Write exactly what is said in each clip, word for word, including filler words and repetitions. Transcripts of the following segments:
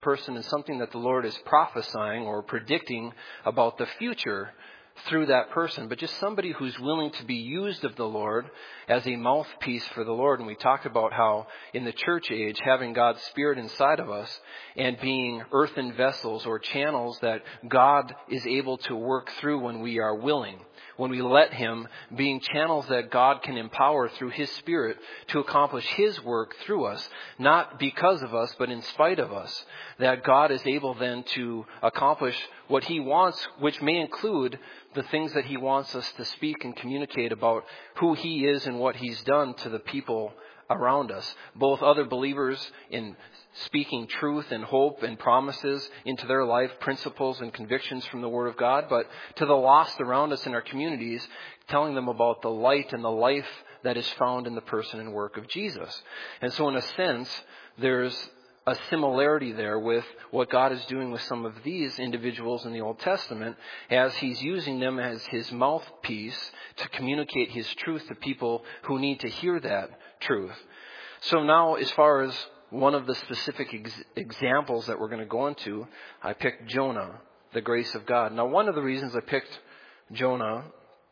person and something that the Lord is prophesying or predicting about the future through that person, but just somebody who's willing to be used of the Lord as a mouthpiece for the Lord. And we talked about how in the church age, having God's Spirit inside of us and being earthen vessels or channels that God is able to work through when we are willing. When we let Him, being channels that God can empower through His Spirit to accomplish His work through us, not because of us, but in spite of us, that God is able then to accomplish what He wants, which may include the things that He wants us to speak and communicate about who He is and what He's done to the people around us, both other believers in speaking truth and hope and promises into their life, principles and convictions from the Word of God, but to the lost around us in our communities, telling them about the light and the life that is found in the person and work of Jesus. And so in a sense, there's a similarity there with what God is doing with some of these individuals in the Old Testament as He's using them as His mouthpiece to communicate His truth to people who need to hear that truth. So now, as far as one of the specific ex- examples that we're going to go into, I picked Jonah, the grace of God. Now, one of the reasons I picked Jonah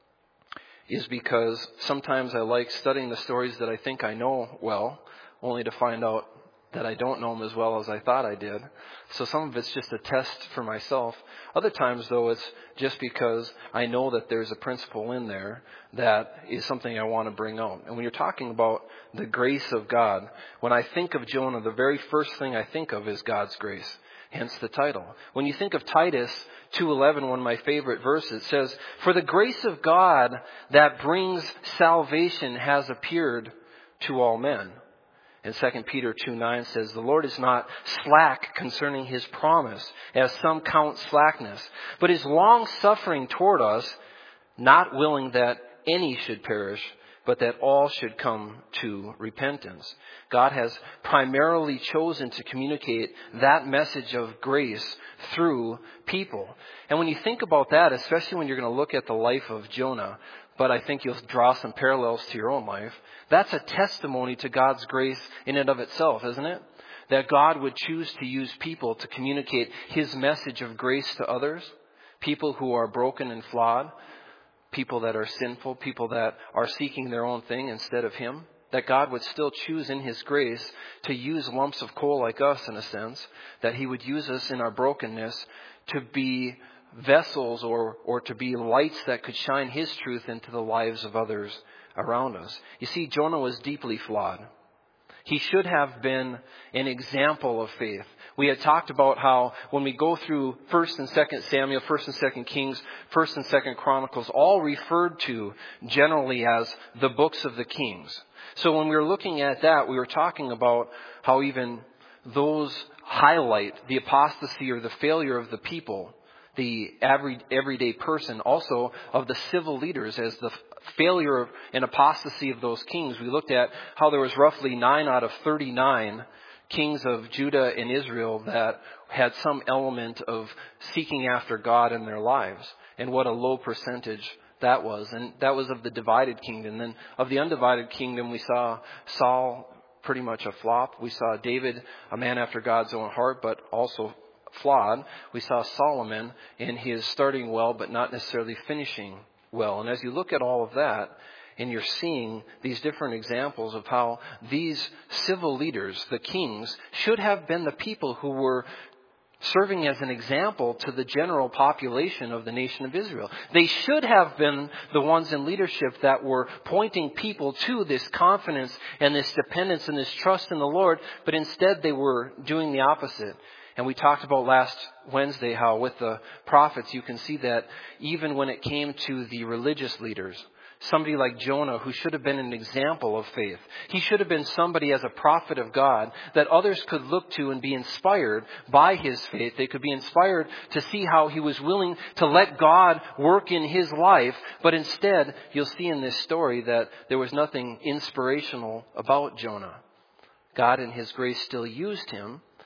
is because sometimes I like studying the stories that I think I know well, only to find out that I don't know them as well as I thought I did. So some of it's just a test for myself. Other times, though, it's just because I know that there's a principle in there that is something I want to bring out. And when you're talking about the grace of God, when I think of Jonah, the very first thing I think of is God's grace. Hence the title. When you think of Titus two eleven, one of my favorite verses, it says, "For the grace of God that brings salvation has appeared to all men." And Second Peter two nine says, "The Lord is not slack concerning His promise, as some count slackness, but is long-suffering toward us, not willing that any should perish, but that all should come to repentance." God has primarily chosen to communicate that message of grace through people. And when you think about that, especially when you're going to look at the life of Jonah, but I think you'll draw some parallels to your own life, that's a testimony to God's grace in and of itself, isn't it? That God would choose to use people to communicate His message of grace to others, people who are broken and flawed, people that are sinful, people that are seeking their own thing instead of Him. That God would still choose in His grace to use lumps of coal like us, in a sense, that He would use us in our brokenness to be vessels or, or to be lights that could shine His truth into the lives of others around us. You see, Jonah was deeply flawed. He should have been an example of faith. We had talked about how when we go through First and Second Samuel, First and Second Kings, First and Second Chronicles, all referred to generally as the books of the kings. So when we were looking at that, we were talking about how even those highlight the apostasy or the failure of the people, the every, everyday person, also of the civil leaders as the failure of and apostasy of those kings. We looked at how there was roughly nine out of thirty-nine kings of Judah and Israel that had some element of seeking after God in their lives, and what a low percentage that was. And that was of the divided kingdom. Then of the undivided kingdom, we saw Saul pretty much a flop. We saw David, a man after God's own heart, but also flawed. We saw Solomon in his starting well, but not necessarily finishing well. And as you look at all of that, and you're seeing these different examples of how these civil leaders, the kings, should have been the people who were serving as an example to the general population of the nation of Israel. They should have been the ones in leadership that were pointing people to this confidence and this dependence and this trust in the Lord, but instead they were doing the opposite. And we talked about last Wednesday how with the prophets you can see that even when it came to the religious leaders, somebody like Jonah, who should have been an example of faith. He should have been somebody as a prophet of God that others could look to and be inspired by his faith. They could be inspired to see how he was willing to let God work in his life. But instead, you'll see in this story that there was nothing inspirational about Jonah. God in His grace still used him.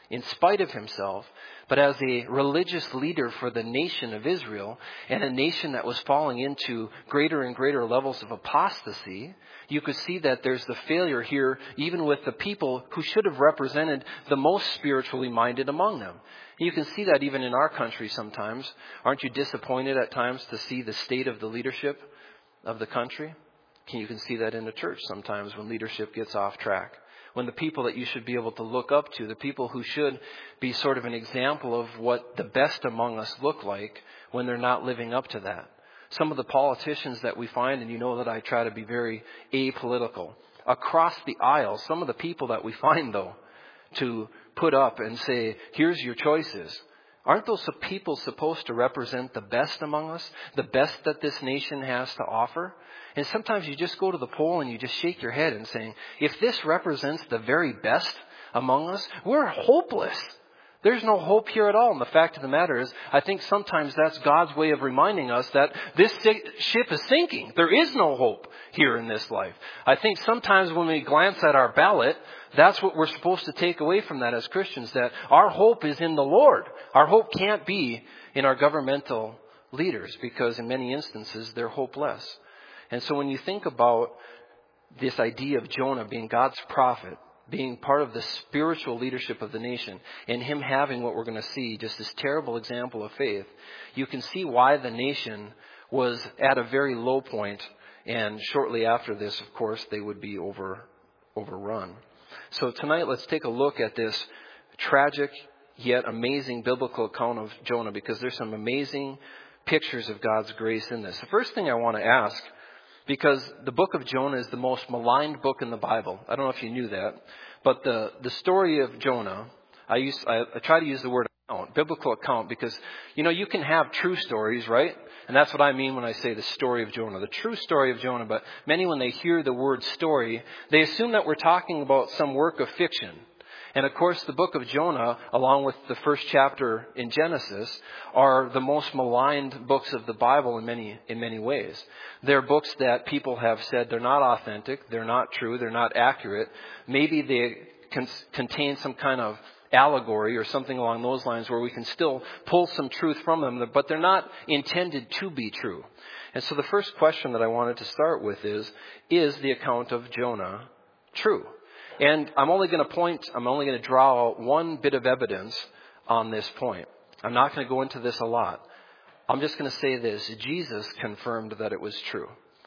in spite of himself, but as a religious leader for the nation of Israel, and a nation that was falling into greater and greater levels of apostasy, you could see that there's the failure here, even with the people who should have represented the most spiritually minded among them. You can see that even in our country sometimes. Aren't you disappointed at times to see the state of the leadership of the country? You can see that in the church sometimes when leadership gets off track. When the people that you should be able to look up to, the people who should be sort of an example of what the best among us look like, when they're not living up to that. Some of the politicians that we find, and you know that I try to be very apolitical, across the aisle, some of the people that we find, though, to put up and say, here's your choices. Aren't those people supposed to represent the best among us? The best that this nation has to offer? And sometimes you just go to the poll and you just shake your head and saying, if this represents the very best among us, we're hopeless. There's no hope here at all. And the fact of the matter is, I think sometimes that's God's way of reminding us that this ship is sinking. There is no hope here in this life. I think sometimes when we glance at our ballot, that's what we're supposed to take away from that as Christians, that our hope is in the Lord. Our hope can't be in our governmental leaders, because in many instances they're hopeless. And so when you think about this idea of Jonah being God's prophet, being part of the spiritual leadership of the nation, and him having what we're going to see, just this terrible example of faith, you can see why the nation was at a very low point, and shortly after this, of course, they would be over overrun. So tonight, let's take a look at this tragic yet amazing biblical account of Jonah, because there's some amazing pictures of God's grace in this. The first thing I want to ask, because the book of Jonah is the most maligned book in the Bible. I don't know if you knew that. But the, the story of Jonah, I, use, I, I try to use the word account, biblical account, because, you know, you can have true stories, right? And that's what I mean when I say the story of Jonah, the true story of Jonah. But many, when they hear the word story, they assume that we're talking about some work of fiction. And of course, the book of Jonah, along with the first chapter in Genesis, are the most maligned books of the Bible in many in many ways. They're books that people have said they're not authentic, they're not true, they're not accurate. Maybe they con- contain some kind of allegory or something along those lines where we can still pull some truth from them, but they're not intended to be true. And so the first question that I wanted to start with is, is the account of Jonah true? And I'm only going to point, I'm only going to draw out one bit of evidence on this point. I'm not going to go into this a lot. I'm just going to say this. Jesus confirmed that it was true.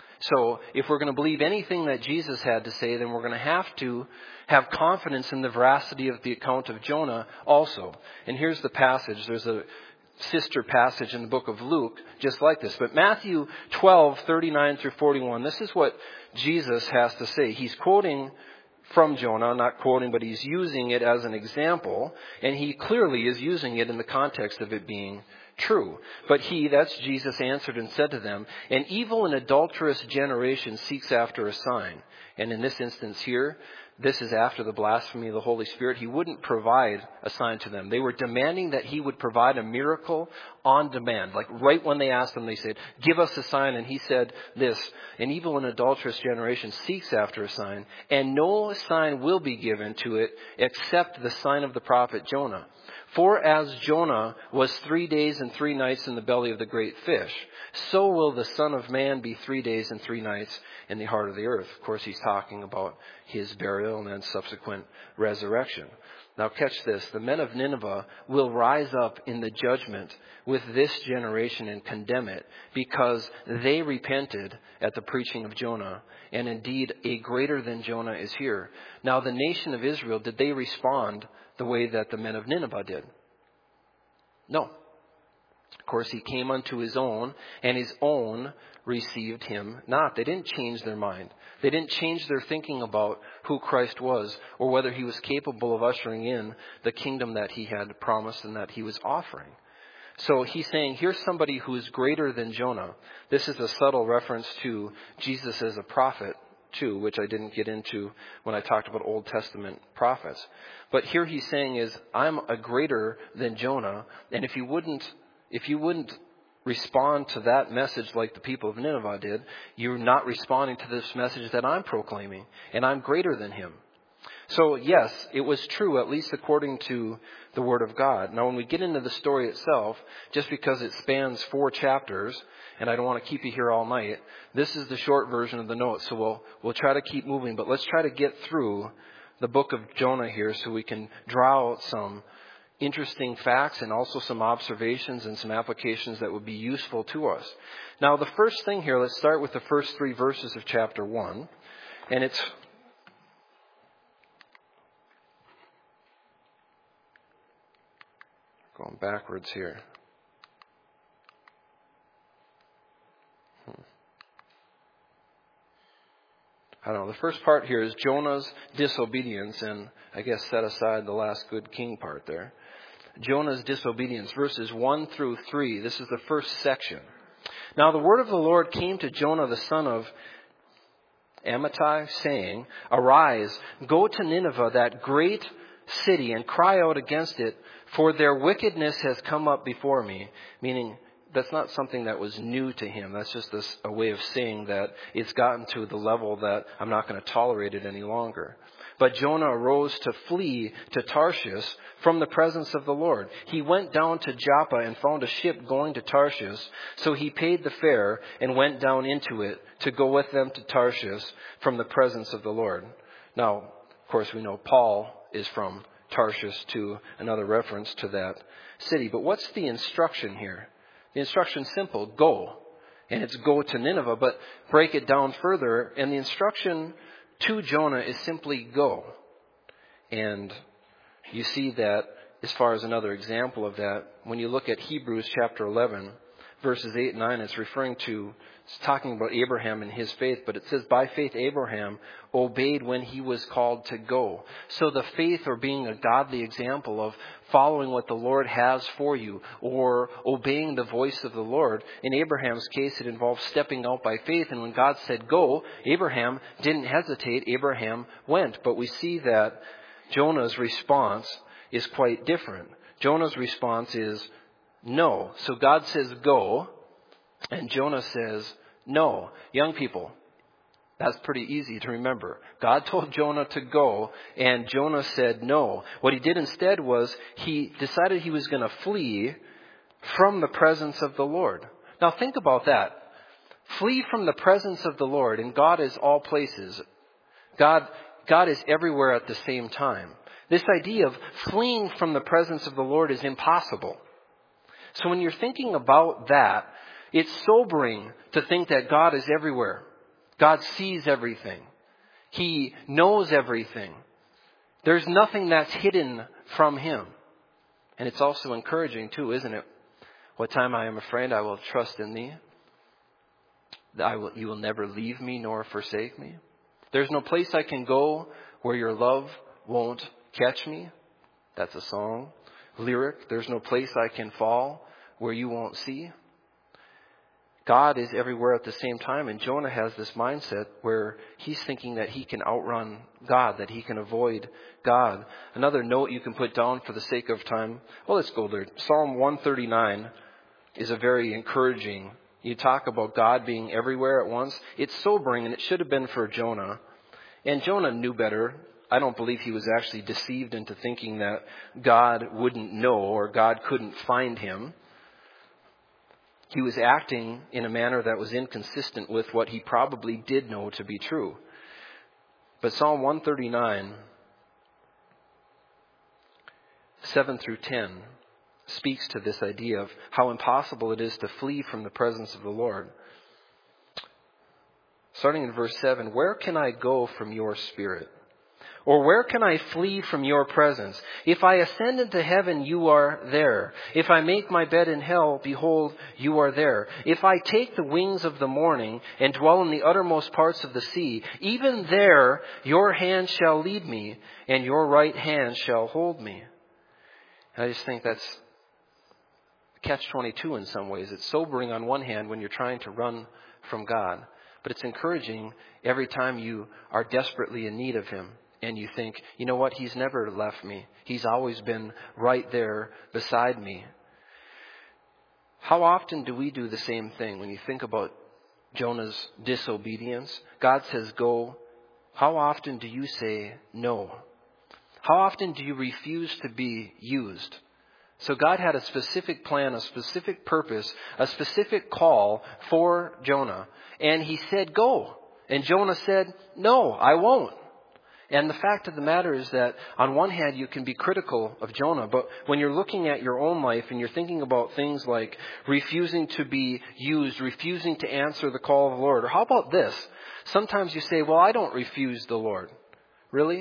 So if we're going to believe anything that Jesus had to say, then we're going to have to have confidence in the veracity of the account of Jonah also. And here's the passage. There's a sister passage in the book of Luke just like this. But Matthew twelve, thirty-nine through forty-one, this is what Jesus has to say. He's quoting from Jonah, not quoting, but he's using it as an example, and he clearly is using it in the context of it being true. But he, that's Jesus, answered and said to them, an evil and adulterous generation seeks after a sign. And in this instance here, this is after the blasphemy of the Holy Spirit. He wouldn't provide a sign to them. They were demanding that he would provide a miracle on demand. Like right when they asked him, they said, give us a sign. And he said this, an evil and adulterous generation seeks after a sign, and no sign will be given to it except the sign of the prophet Jonah. For as Jonah was three days and three nights in the belly of the great fish, so will the Son of Man be three days and three nights in the heart of the earth. Of course, he's talking about his burial and then subsequent resurrection. Now catch this. The men of Nineveh will rise up in the judgment with this generation and condemn it, because they repented at the preaching of Jonah. And indeed, a greater than Jonah is here. Now, the nation of Israel, did they respond the way that the men of Nineveh did? No. Of course, he came unto his own, and his own received him not. They didn't change their mind. They didn't change their thinking about who Christ was, or whether he was capable of ushering in the kingdom that he had promised and that he was offering. So he's saying, here's somebody who is greater than Jonah. This is a subtle reference to Jesus as a prophet, too, which I didn't get into when I talked about Old Testament prophets. But here he's saying is, I'm a greater than Jonah, and if you wouldn't, if you wouldn't respond to that message like the people of Nineveh did, you're not responding to this message that I'm proclaiming, and I'm greater than him. So yes, it was true, at least according to the Word of God. Now when we get into the story itself, just because it spans four chapters, and I don't want to keep you here all night, this is the short version of the notes. So we'll, we'll try to keep moving, but let's try to get through the book of Jonah here so we can draw out some interesting facts and also some observations and some applications that would be useful to us. Now the first thing here, let's start with the first three verses of chapter one. And it's going backwards here. Hmm. I don't know. The first part here is Jonah's disobedience, and I guess set aside the last good king part there. Jonah's disobedience, verses one through three. This is the first section. Now the word of the Lord came to Jonah the son of Amittai, saying, Arise, go to Nineveh, that great city, and cry out against it, for their wickedness has come up before me. Meaning, that's not something that was new to him. That's just this, a way of saying that it's gotten to the level that I'm not going to tolerate it any longer. But Jonah arose to flee to Tarshish from the presence of the Lord. He went down to Joppa and found a ship going to Tarshish. So he paid the fare and went down into it to go with them to Tarshish from the presence of the Lord. Now, of course, we know Paul is from Tarshish, to another reference to that city. But what's the instruction here? The instruction's simple, go. And it's go to Nineveh, but break it down further. And the instruction to Jonah is simply go. And you see that as far as another example of that, when you look at Hebrews chapter eleven, verses eight and nine, it's referring to, it's talking about Abraham and his faith, but it says, by faith Abraham obeyed when he was called to go. So the faith, or being a godly example of following what the Lord has for you, or obeying the voice of the Lord. In Abraham's case, it involves stepping out by faith, and when God said go, Abraham didn't hesitate, Abraham went. But we see that Jonah's response is quite different. Jonah's response is no. So God says go, and Jonah says no. Young people, that's pretty easy to remember. God told Jonah to go, and Jonah said no. What he did instead was he decided he was going to flee from the presence of the Lord. Now think about that. Flee from the presence of the Lord, and God is all places. God, God is everywhere at the same time. This idea of fleeing from the presence of the Lord is impossible. So when you're thinking about that, it's sobering to think that God is everywhere. God sees everything. He knows everything. There's nothing that's hidden from Him. And it's also encouraging too, isn't it? What time I am afraid, I will trust in Thee. I will, you will never leave me nor forsake me. There's no place I can go where your love won't catch me. That's a song lyric. There's no place I can fall where you won't see. God is everywhere at the same time, and Jonah has this mindset where he's thinking that he can outrun God, that he can avoid God. Another note you can put down for the sake of time. Well, let's go there. Psalm one thirty-nine is a very encouraging. You talk about God being everywhere at once. It's sobering, and it should have been for Jonah. And Jonah knew better. I don't believe he was actually deceived into thinking that God wouldn't know or God couldn't find him. He was acting in a manner that was inconsistent with what he probably did know to be true. But Psalm one thirty-nine, seven through ten, speaks to this idea of how impossible it is to flee from the presence of the Lord. Starting in verse seven, where can I go from your spirit? Or where can I flee from your presence? If I ascend into heaven, you are there. If I make my bed in hell, behold, you are there. If I take the wings of the morning and dwell in the uttermost parts of the sea, even there your hand shall lead me, and your right hand shall hold me. And I just think that's catch twenty-two in some ways. It's sobering on one hand when you're trying to run from God, but it's encouraging every time you are desperately in need of Him. And you think, you know what, He's never left me. He's always been right there beside me. How often do we do the same thing when you think about Jonah's disobedience? God says, go. How often do you say no? How often do you refuse to be used? So God had a specific plan, a specific purpose, a specific call for Jonah. And he said, go. And Jonah said, no, I won't. And the fact of the matter is that on one hand, you can be critical of Jonah, but when you're looking at your own life and you're thinking about things like refusing to be used, refusing to answer the call of the Lord, or how about this? Sometimes you say, well, I don't refuse the Lord. Really?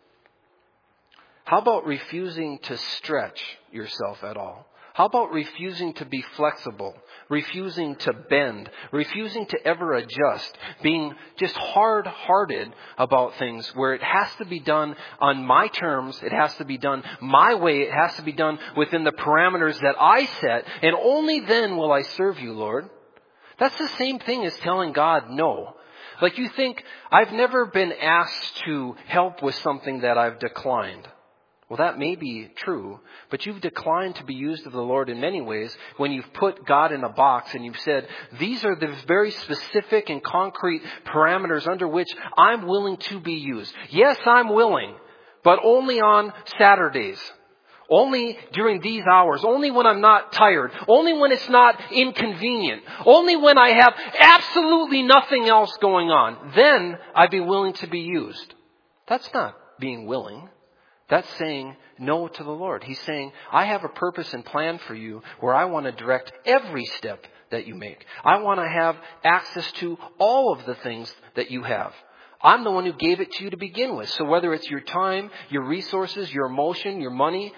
How about refusing to stretch yourself at all? How about refusing to be flexible, refusing to bend, refusing to ever adjust, being just hard-hearted about things where it has to be done on my terms, it has to be done my way, it has to be done within the parameters that I set, and only then will I serve you, Lord. That's the same thing as telling God no. Like you think, I've never been asked to help with something that I've declined. Well, that may be true, but you've declined to be used of the Lord in many ways when you've put God in a box and you've said, these are the very specific and concrete parameters under which I'm willing to be used. Yes, I'm willing, but only on Saturdays. Only during these hours. Only when I'm not tired. Only when it's not inconvenient. Only when I have absolutely nothing else going on. Then I'd be willing to be used. That's not being willing. That's saying no to the Lord. He's saying, I have a purpose and plan for you where I want to direct every step that you make. I want to have access to all of the things that you have. I'm the one who gave it to you to begin with. So whether it's your time, your resources, your emotion, your money,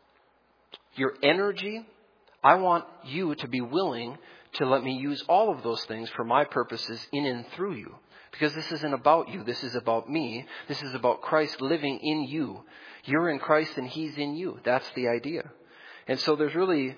your energy, I want you to be willing to let me use all of those things for my purposes in and through you. Because this isn't about you. This is about me. This is about Christ living in you. You're in Christ and He's in you. That's the idea. And so there's really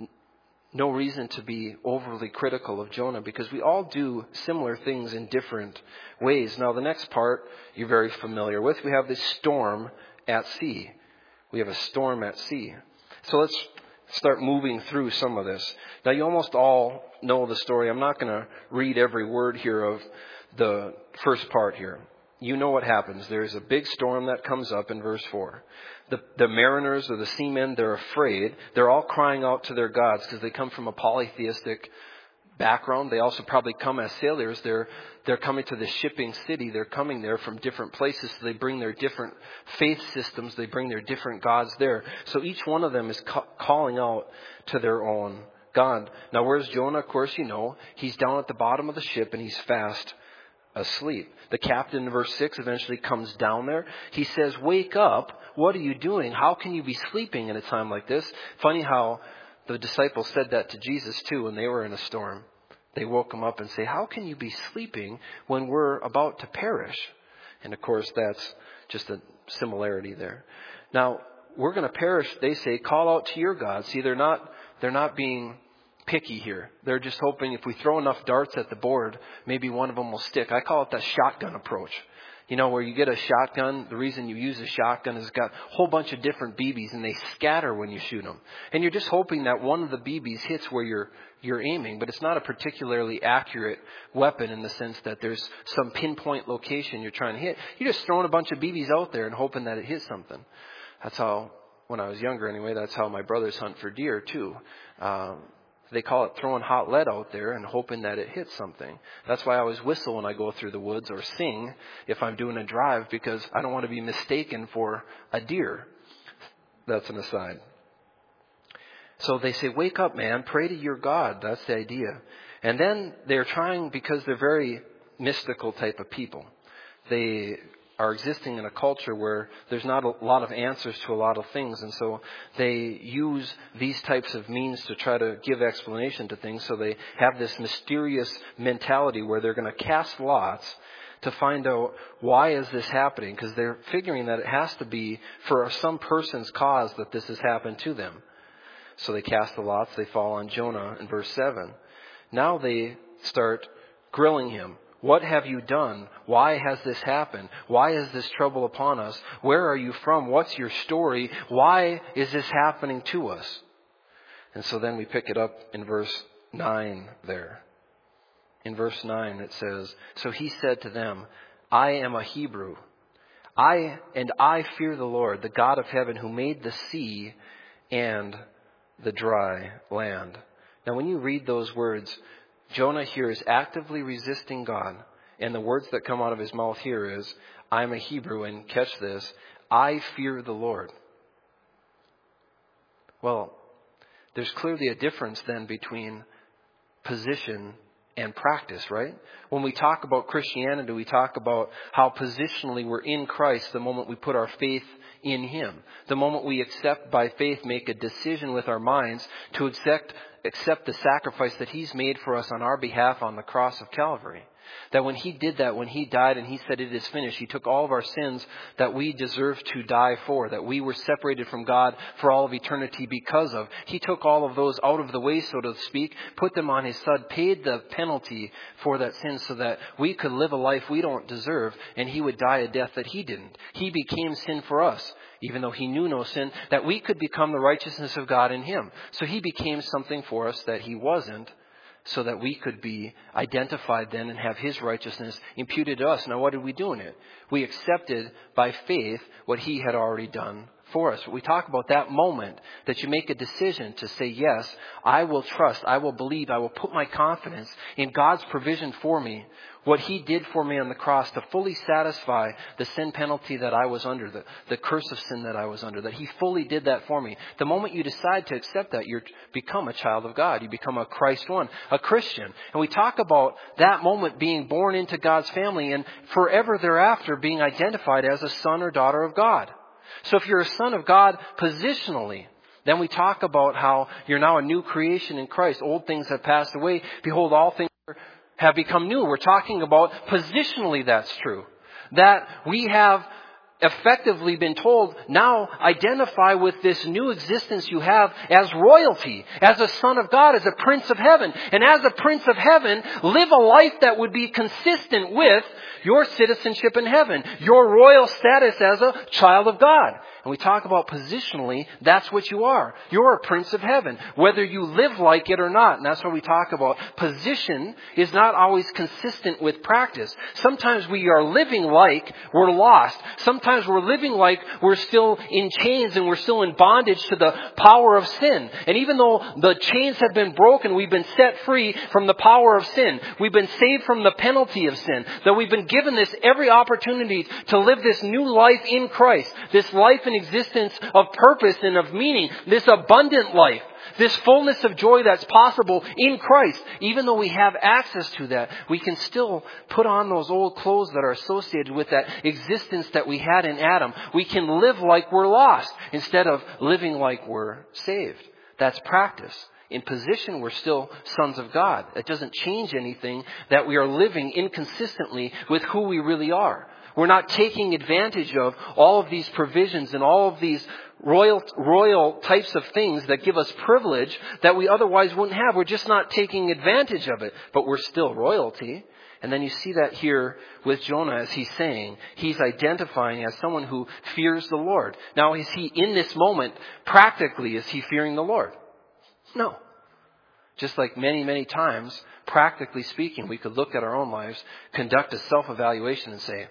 no reason to be overly critical of Jonah because we all do similar things in different ways. Now the next part you're very familiar with. We have this storm at sea. We have a storm at sea. So let's start moving through some of this. Now you almost all know the story. I'm not going to read every word here of the first part here. You know what happens. There's a big storm that comes up in verse four. The, the mariners or the seamen, they're afraid. They're all crying out to their gods because they come from a polytheistic background. They also probably come as sailors. They're, they're coming to the shipping city. They're coming there from different places. So they bring their different faith systems. They bring their different gods there. So each one of them is ca- calling out to their own God. Now where's Jonah? Of course you know. He's down at the bottom of the ship and he's fast asleep. The captain in verse six eventually comes down there. He says, wake up. What are you doing? How can you be sleeping in a time like this? Funny how the disciples said that to Jesus too when they were in a storm. They woke him up and say, how can you be sleeping when we're about to perish? And of course that's just a similarity there. Now we're going to perish, they say, call out to your God. See, they're not, they're not being picky here. They're just hoping if we throw enough darts at the board, maybe one of them will stick. I call it the shotgun approach. You know, where you get a shotgun, the reason you use a shotgun is it's got a whole bunch of different B Bs and they scatter when you shoot them. And you're just hoping that one of the B Bs hits where you're you're aiming, but it's not a particularly accurate weapon in the sense that there's some pinpoint location you're trying to hit. You're just throwing a bunch of B Bs out there and hoping that it hits something. That's how, when I was younger anyway, that's how my brothers hunt for deer too. Um, They call it throwing hot lead out there and hoping that it hits something. That's why I always whistle when I go through the woods or sing if I'm doing a drive because I don't want to be mistaken for a deer. That's an aside. So they say, wake up, man. Pray to your God. That's the idea. And then they're trying, because they're very mystical type of people. They are existing in a culture where there's not a lot of answers to a lot of things. And so they use these types of means to try to give explanation to things. So they have this mysterious mentality where they're going to cast lots to find out why is this happening. Because they're figuring that it has to be for some person's cause that this has happened to them. So they cast the lots. They fall on Jonah in verse seven. Now they start grilling him. What have you done? Why has this happened? Why is this trouble upon us? Where are you from? What's your story? Why is this happening to us? And so then we pick it up in verse nine there. In verse nine it says, so he said to them, I am a Hebrew. I and I fear the Lord, the God of heaven, who made the sea and the dry land. Now, when you read those words, Jonah here is actively resisting God. And the words that come out of his mouth here is, I'm a Hebrew, and catch this, I fear the Lord. Well, there's clearly a difference then between position and practice, right? When we talk about Christianity, we talk about how positionally we're in Christ the moment we put our faith in Him. The moment we accept by faith, make a decision with our minds to accept, accept the sacrifice that He's made for us on our behalf on the cross of Calvary. That when He did that, when He died and He said it is finished, He took all of our sins that we deserve to die for, that we were separated from God for all of eternity because of. He took all of those out of the way, so to speak, put them on His Son, paid the penalty for that sin so that we could live a life we don't deserve, and He would die a death that He didn't. He became sin for us, even though He knew no sin, that we could become the righteousness of God in Him. So He became something for us that He wasn't, so that we could be identified then and have His righteousness imputed to us. Now, what did we do in it? We accepted by faith what He had already done for us. We talk about that moment that you make a decision to say, yes, I will trust, I will believe, I will put my confidence in God's provision for me, what He did for me on the cross to fully satisfy the sin penalty that I was under, the, the curse of sin that I was under, that He fully did that for me. The moment you decide to accept that, you become a child of God. You become a Christ one, a Christian. And we talk about that moment being born into God's family and forever thereafter being identified as a son or daughter of God. So if you're a son of God positionally, then we talk about how you're now a new creation in Christ. Old things have passed away. Behold, all things have become new. We're talking about positionally that's true. That we have effectively been told, now identify with this new existence you have as royalty, as a son of God, as a prince of heaven. And as a prince of heaven, live a life that would be consistent with your citizenship in heaven, your royal status as a child of God. And we talk about positionally, that's what you are. You're a prince of heaven, whether you live like it or not. And that's what we talk about. Position is not always consistent with practice. Sometimes we are living like we're lost. Sometimes we're living like we're still in chains and we're still in bondage to the power of sin. And even though the chains have been broken, we've been set free from the power of sin. We've been saved from the penalty of sin. That we've been given this every opportunity to live this new life in Christ. This life in existence of purpose and of meaning, this abundant life, this fullness of joy that's possible in Christ. Even though we have access to that, we can still put on those old clothes that are associated with that existence that we had in Adam. We can live like we're lost instead of living like we're saved. That's practice. In position, we're still sons of God. It doesn't change anything that we are living inconsistently with who we really are. We're not taking advantage of all of these provisions and all of these royal, royal types of things that give us privilege that we otherwise wouldn't have. We're just not taking advantage of it, but we're still royalty. And then you see that here with Jonah as he's saying, he's identifying as someone who fears the Lord. Now, is he in this moment, practically, is he fearing the Lord? No. Just like many, many times, practically speaking, we could look at our own lives, conduct a self-evaluation and say,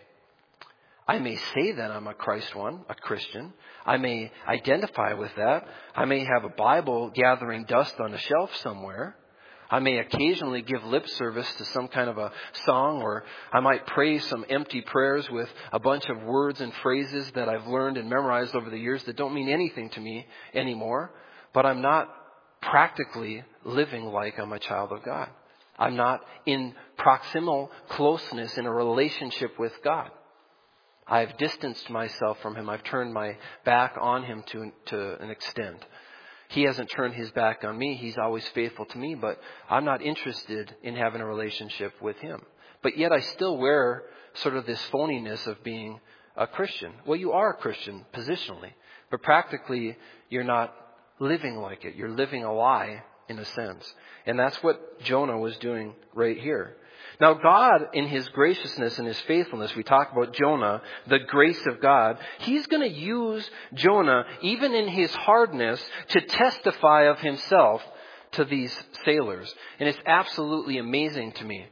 I may say that I'm a Christ one, a Christian. I may identify with that. I may have a Bible gathering dust on a shelf somewhere. I may occasionally give lip service to some kind of a song, or I might pray some empty prayers with a bunch of words and phrases that I've learned and memorized over the years that don't mean anything to me anymore. But I'm not practically living like I'm a child of God. I'm not in proximal closeness in a relationship with God. I've distanced myself from Him. I've turned my back on Him to, to an extent. He hasn't turned His back on me. He's always faithful to me, but I'm not interested in having a relationship with Him. But yet I still wear sort of this phoniness of being a Christian. Well, you are a Christian positionally, but practically you're not living like it. You're living a lie in a sense. And that's what Jonah was doing right here. Now, God, in His graciousness and His faithfulness, we talk about Jonah, the grace of God. He's going to use Jonah, even in his hardness, to testify of Himself to these sailors. And it's absolutely amazing to me.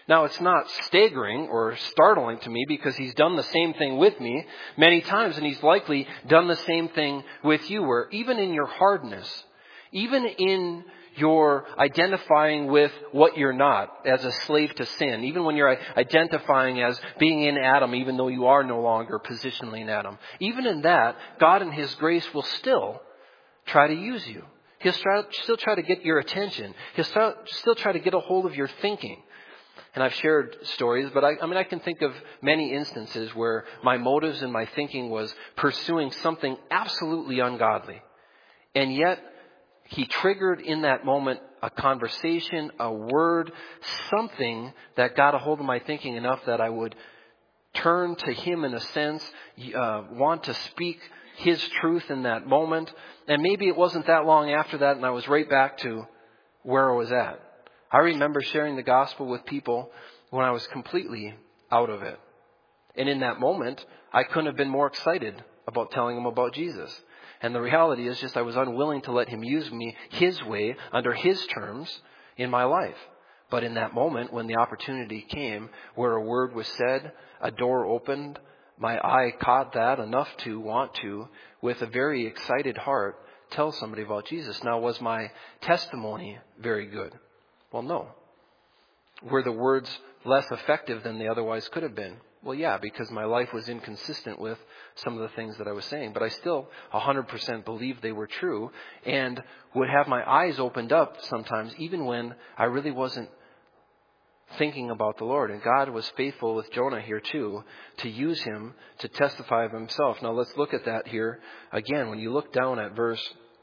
Now, it's not staggering or startling to me because he's done the same thing with me many times, and he's likely done the same thing with you, where even in your hardness, even in your identifying with what you're not as a slave to sin, even when you're identifying as being in Adam, even though you are no longer positionally in Adam, even in that, God in His grace will still try to use you. He'll try, still try to get your attention. He'll start, still try to get a hold of your thinking. And I've shared stories, but I, I mean, I can think of many instances where my motives and my thinking was pursuing something absolutely ungodly. And yet, He triggered in that moment a conversation, a word, something that got a hold of my thinking enough that I would turn to Him in a sense, uh, want to speak His truth in that moment. And maybe it wasn't that long after that, and I was right back to where I was at. I remember sharing the gospel with people when I was completely out of it. And in that moment, I couldn't have been more excited about telling them about Jesus. And the reality is just I was unwilling to let Him use me His way, under His terms, in my life. But in that moment, when the opportunity came, where a word was said, a door opened, my eye caught that enough to want to, with a very excited heart, tell somebody about Jesus. Now, was my testimony very good? Well, no. Were the words less effective than they otherwise could have been? Well, yeah, because my life was inconsistent with some of the things that I was saying. But I still one hundred percent believed they were true and would have my eyes opened up sometimes, even when I really wasn't thinking about the Lord. And God was faithful with Jonah here too, to use him to testify of Himself. Now, let's look at that here again. When you look down at verse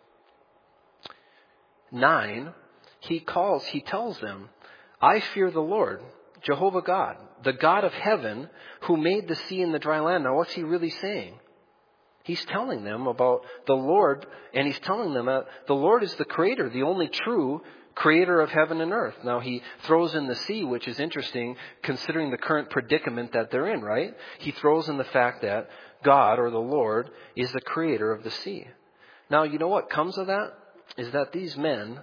nine, he calls, he tells them, I fear the Lord, Jehovah God, the God of heaven, who made the sea and the dry land. Now, what's he really saying? He's telling them about the Lord, and he's telling them that the Lord is the creator, the only true creator of heaven and earth. Now, he throws in the sea, which is interesting considering the current predicament that they're in, right? He throws in the fact that God, or the Lord, is the creator of the sea. Now, you know what comes of that? Is that these men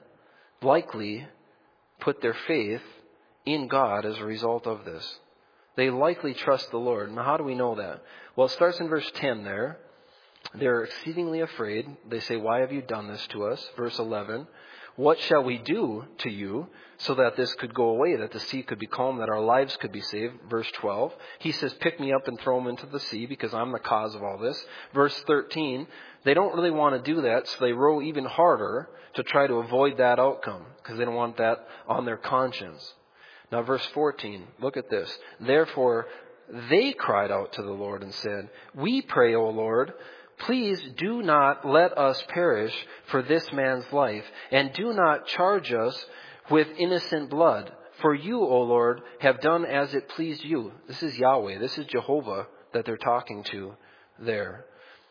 likely put their faith in God as a result of this. They likely trust the Lord. Now, how do we know that? Well, it starts in verse ten there. They're exceedingly afraid. They say, why have you done this to us? Verse eleven. What shall we do to you so that this could go away, that the sea could be calm, that our lives could be saved? Verse twelve. He says, pick me up and throw him into the sea because I'm the cause of all this. Verse thirteen. They don't really want to do that, so they row even harder to try to avoid that outcome because they don't want that on their conscience. Now, verse fourteen, look at this. Therefore, they cried out to the Lord and said, we pray, O Lord, please do not let us perish for this man's life, and do not charge us with innocent blood. For you, O Lord, have done as it pleased you. This is Yahweh. This is Jehovah that they're talking to there.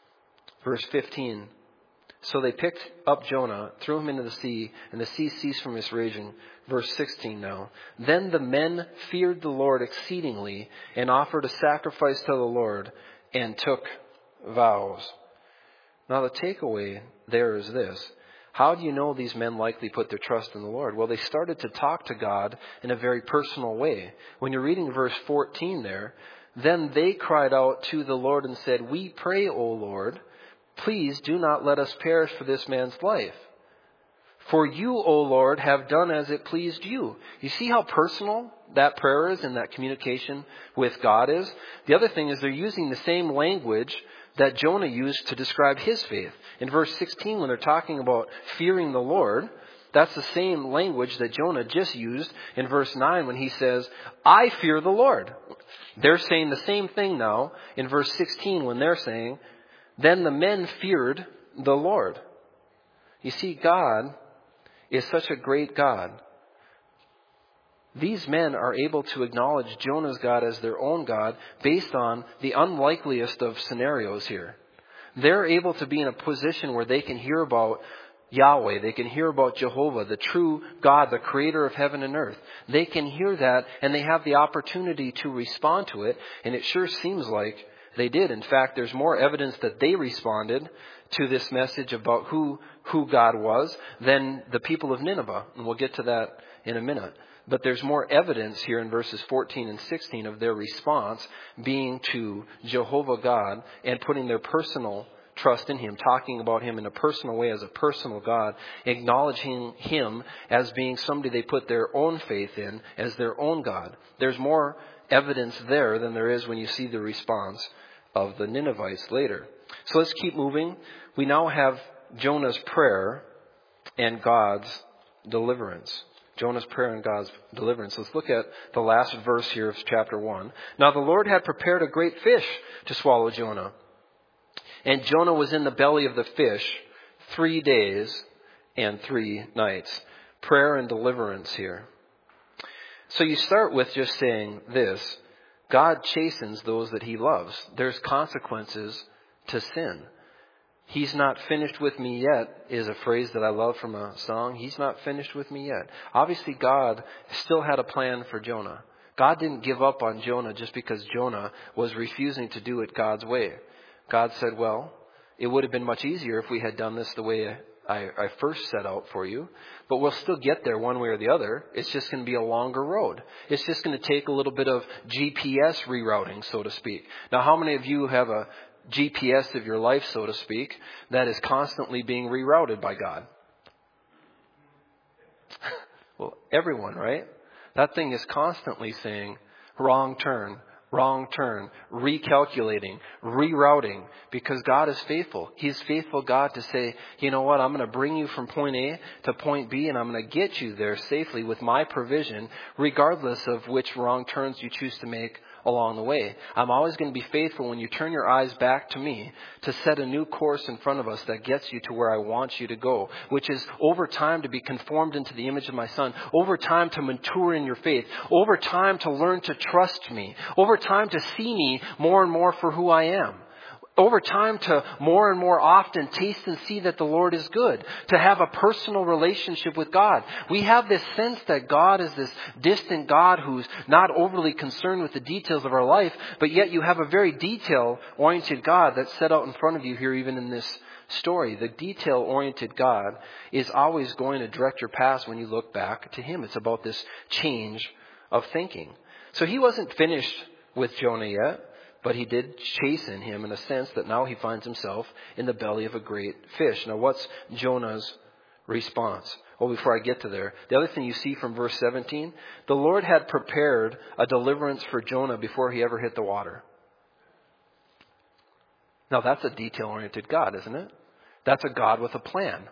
Verse fifteen. So they picked up Jonah, threw him into the sea, and the sea ceased from its raging. Verse sixteen now. Then the men feared the Lord exceedingly, and offered a sacrifice to the Lord, and took vows. Now the takeaway there is this. How do you know these men likely put their trust in the Lord? Well, they started to talk to God in a very personal way. When you're reading verse fourteen there, then they cried out to the Lord and said, we pray, O Lord, please do not let us perish for this man's life. For you, O Lord, have done as it pleased you. You see how personal that prayer is and that communication with God is? The other thing is they're using the same language that Jonah used to describe his faith. In verse sixteen, when they're talking about fearing the Lord, that's the same language that Jonah just used in verse nine when he says, I fear the Lord. They're saying the same thing now in verse sixteen when they're saying, then the men feared the Lord. You see, God is such a great God. These men are able to acknowledge Jonah's God as their own God based on the unlikeliest of scenarios here. They're able to be in a position where they can hear about Yahweh. They can hear about Jehovah, the true God, the creator of heaven and earth. They can hear that and they have the opportunity to respond to it. And it sure seems like they did. In fact, there's more evidence that they responded to this message about who, who God was than the people of Nineveh. And we'll get to that in a minute. But there's more evidence here in verses fourteen and sixteen of their response being to Jehovah God and putting their personal trust in Him, talking about Him in a personal way as a personal God, acknowledging Him as being somebody they put their own faith in as their own God. There's more evidence there than there is when you see the response of the Ninevites later. So let's keep moving. We now have Jonah's prayer and God's deliverance. Jonah's prayer and God's deliverance. Let's look at the last verse here of chapter one. Now the Lord had prepared a great fish to swallow Jonah. And Jonah was in the belly of the fish three days and three nights. Prayer and deliverance here. So you start with just saying this. God chastens those that He loves. There's consequences to sin. He's not finished with me yet is a phrase that I love from a song. He's not finished with me yet. Obviously, God still had a plan for Jonah. God didn't give up on Jonah just because Jonah was refusing to do it God's way. God said, well, it would have been much easier if we had done this the way I, I first set out for you. But we'll still get there one way or the other. It's just going to be a longer road. It's just going to take a little bit of G P S rerouting, so to speak. Now, how many of you have a G P S of your life, so to speak, that is constantly being rerouted by God? Well, everyone, right? That thing is constantly saying, wrong turn, wrong turn, recalculating, rerouting, because God is faithful. He's faithful God to say, you know what, I'm going to bring you from point A to point B, and I'm going to get you there safely with my provision, regardless of which wrong turns you choose to make along the way. I'm always going to be faithful when you turn your eyes back to me to set a new course in front of us that gets you to where I want you to go, which is over time to be conformed into the image of my Son, over time to mature in your faith, over time to learn to trust me, over time to see me more and more for who I am. Over time to more and more often taste and see that the Lord is good. To have a personal relationship with God. We have this sense that God is this distant God who's not overly concerned with the details of our life, but yet you have a very detail-oriented God that's set out in front of you here even in this story. The detail-oriented God is always going to direct your paths when you look back to Him. It's about this change of thinking. So He wasn't finished with Jonah yet. But He did chasten him in a sense that now he finds himself in the belly of a great fish. Now what's Jonah's response? Well, before I get to there, the other thing you see from verse seventeen, the Lord had prepared a deliverance for Jonah before he ever hit the water. Now that's a detail-oriented God, isn't it? That's a God with a plan.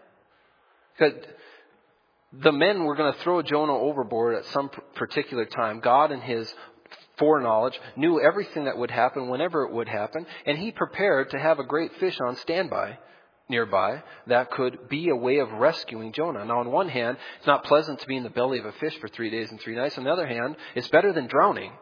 The men were going to throw Jonah overboard at some particular time. God in His foreknowledge knew everything that would happen whenever it would happen, and He prepared to have a great fish on standby nearby that could be a way of rescuing Jonah. Now, on one hand, it's not pleasant to be in the belly of a fish for three days and three nights. On the other hand, it's better than drowning.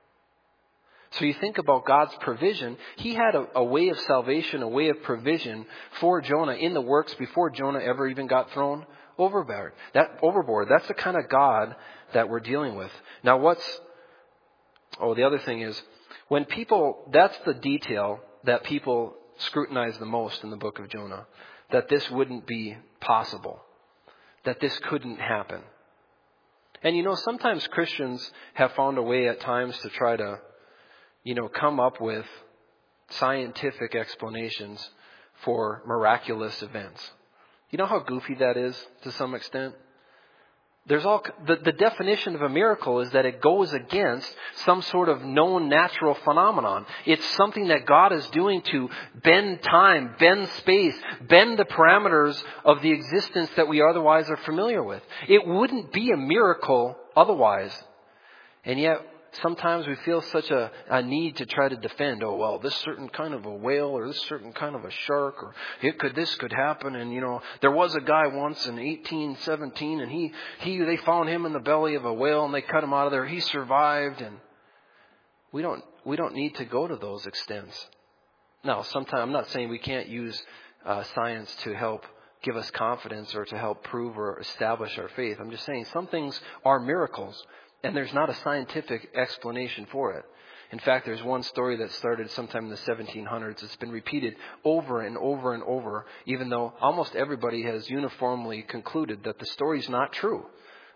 So you think about God's provision. He had a, a way of salvation, a way of provision for Jonah in the works before Jonah ever even got thrown overboard. That overboard. That's the kind of God that we're dealing with. Now, what's Oh, the other thing is, when people, that's the detail that people scrutinize the most in the book of Jonah, that this wouldn't be possible, that this couldn't happen. And you know, sometimes Christians have found a way at times to try to, you know, come up with scientific explanations for miraculous events. You know how goofy that is to some extent? There's all the, the definition of a miracle is that it goes against some sort of known natural phenomenon. It's something that God is doing to bend time, bend space, bend the parameters of the existence that we otherwise are familiar with. It wouldn't be a miracle otherwise. And yet, sometimes we feel such a, a need to try to defend, oh, well, this certain kind of a whale or this certain kind of a shark or it could, this could happen. And, you know, there was a guy once in eighteen seventeen and he, he, they found him in the belly of a whale and they cut him out of there. He survived. And we don't, we don't need to go to those extents. Now, sometimes I'm not saying we can't use uh, science to help give us confidence or to help prove or establish our faith. I'm just saying some things are miracles. And there's not a scientific explanation for it. In fact, there's one story that started sometime in the seventeen hundreds. It's been repeated over and over and over, even though almost everybody has uniformly concluded that the story's not true.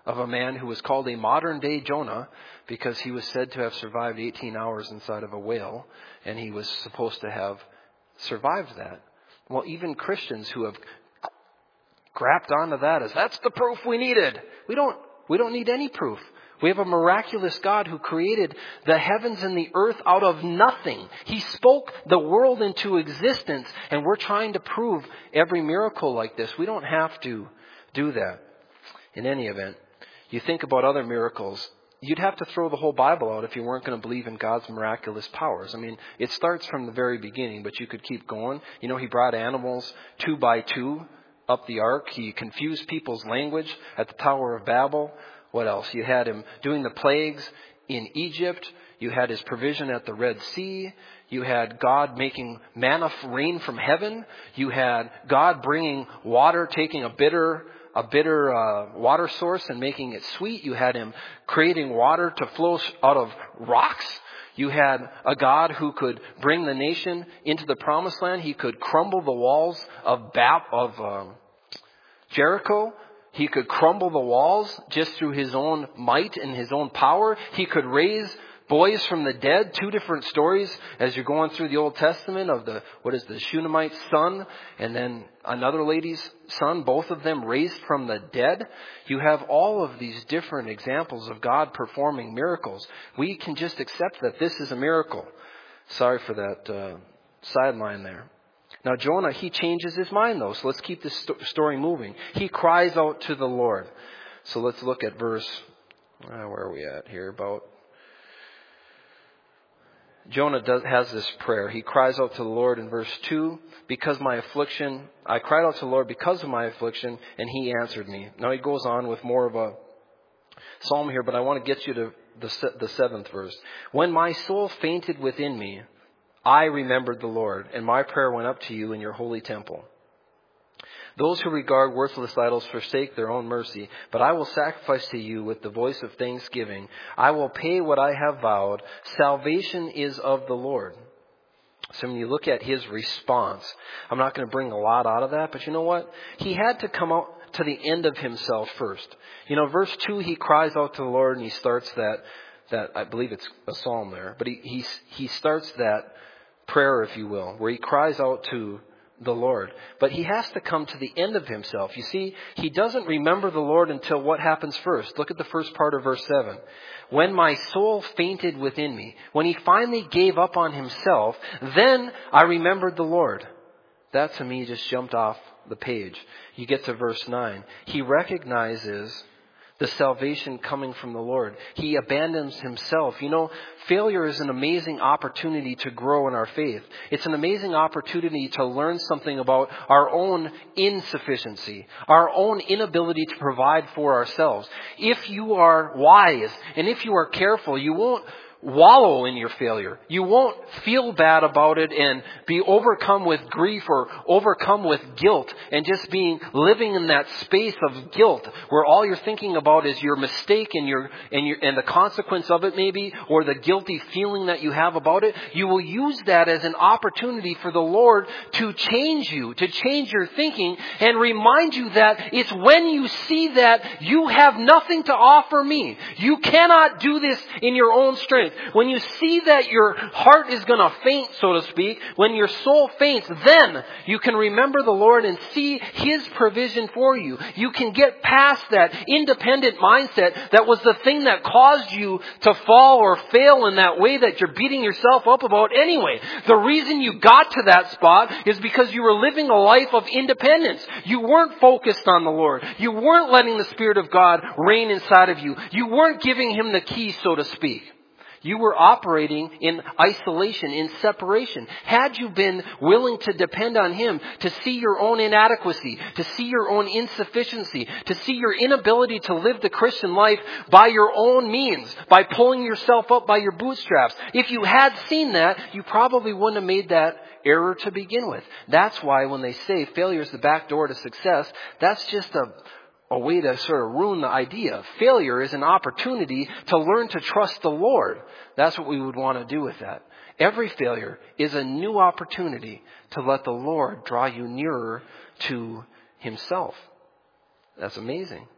of a man who was called a modern day Jonah because he was said to have survived eighteen hours inside of a whale, and he was supposed to have survived that. Well, even Christians who have grabbed onto that as that's the proof we needed. We don't, we don't need any proof. We have a miraculous God who created the heavens and the earth out of nothing. He spoke the world into existence, and we're trying to prove every miracle like this. We don't have to do that. In any event, you think about other miracles, you'd have to throw the whole Bible out if you weren't going to believe in God's miraculous powers. I mean, it starts from the very beginning, but you could keep going. You know, he brought animals two by two up the ark. He confused people's language at the Tower of Babel. What else? You had him doing the plagues in Egypt. You had his provision at the Red Sea. You had God making manna rain from heaven. You had God bringing water, taking a bitter a bitter uh, water source and making it sweet. You had him creating water to flow out of rocks. You had a God who could bring the nation into the promised land. He could crumble the walls of Bab- of um, Jericho. He could crumble the walls just through his own might and his own power. He could raise boys from the dead. Two different stories as you're going through the Old Testament of the, what is the Shunammite's son and then another lady's son, both of them raised from the dead. You have all of these different examples of God performing miracles. We can just accept that this is a miracle. Sorry for that uh, sideline there. Now Jonah, he changes his mind though. So let's keep this sto- story moving. He cries out to the Lord. So let's look at verse, uh, where are we at here? About Jonah does, has this prayer. He cries out to the Lord in verse two, because my affliction, I cried out to the Lord because of my affliction, and he answered me. Now he goes on with more of a psalm here, but I want to get you to the, the seventh verse. When my soul fainted within me, I remembered the Lord, and my prayer went up to you in your holy temple. Those who regard worthless idols forsake their own mercy, but I will sacrifice to you with the voice of thanksgiving. I will pay what I have vowed. Salvation is of the Lord. So when you look at his response, I'm not going to bring a lot out of that, but you know what? He had to come out to the end of himself first. You know, verse two, he cries out to the Lord and he starts that, that I believe it's a psalm there, but he, he, he starts that prayer, if you will, where he cries out to the Lord. But he has to come to the end of himself. You see, he doesn't remember the Lord until what happens first. Look at the first part of verse seven. When my soul fainted within me, when he finally gave up on himself, then I remembered the Lord. That to me just jumped off the page. You get to verse nine. He recognizes the salvation coming from the Lord. He abandons himself. You know, failure is an amazing opportunity to grow in our faith. It's an amazing opportunity to learn something about our own insufficiency, our own inability to provide for ourselves. If you are wise and if you are careful, you won't wallow in your failure. You won't feel bad about it and be overcome with grief or overcome with guilt and just being living in that space of guilt where all you're thinking about is your mistake and your and your and the consequence of it maybe, or the guilty feeling that you have about it. You will use that as an opportunity for the Lord to change you, to change your thinking and remind you that it's when you see that you have nothing to offer me. You cannot do this in your own strength. When you see that your heart is going to faint, so to speak, when your soul faints, then you can remember the Lord and see his provision for you. You can get past that independent mindset that was the thing that caused you to fall or fail in that way that you're beating yourself up about anyway. The reason you got to that spot is because you were living a life of independence. You weren't focused on the Lord. You weren't letting the Spirit of God reign inside of you. You weren't giving him the key, so to speak. You were operating in isolation, in separation. Had you been willing to depend on him, to see your own inadequacy, to see your own insufficiency, to see your inability to live the Christian life by your own means, by pulling yourself up by your bootstraps, if you had seen that, you probably wouldn't have made that error to begin with. That's why when they say failure is the back door to success, that's just a A way to sort of ruin the idea. Failure is an opportunity to learn to trust the Lord. That's what we would want to do with that. Every failure is a new opportunity to let the Lord draw you nearer to himself. That's amazing.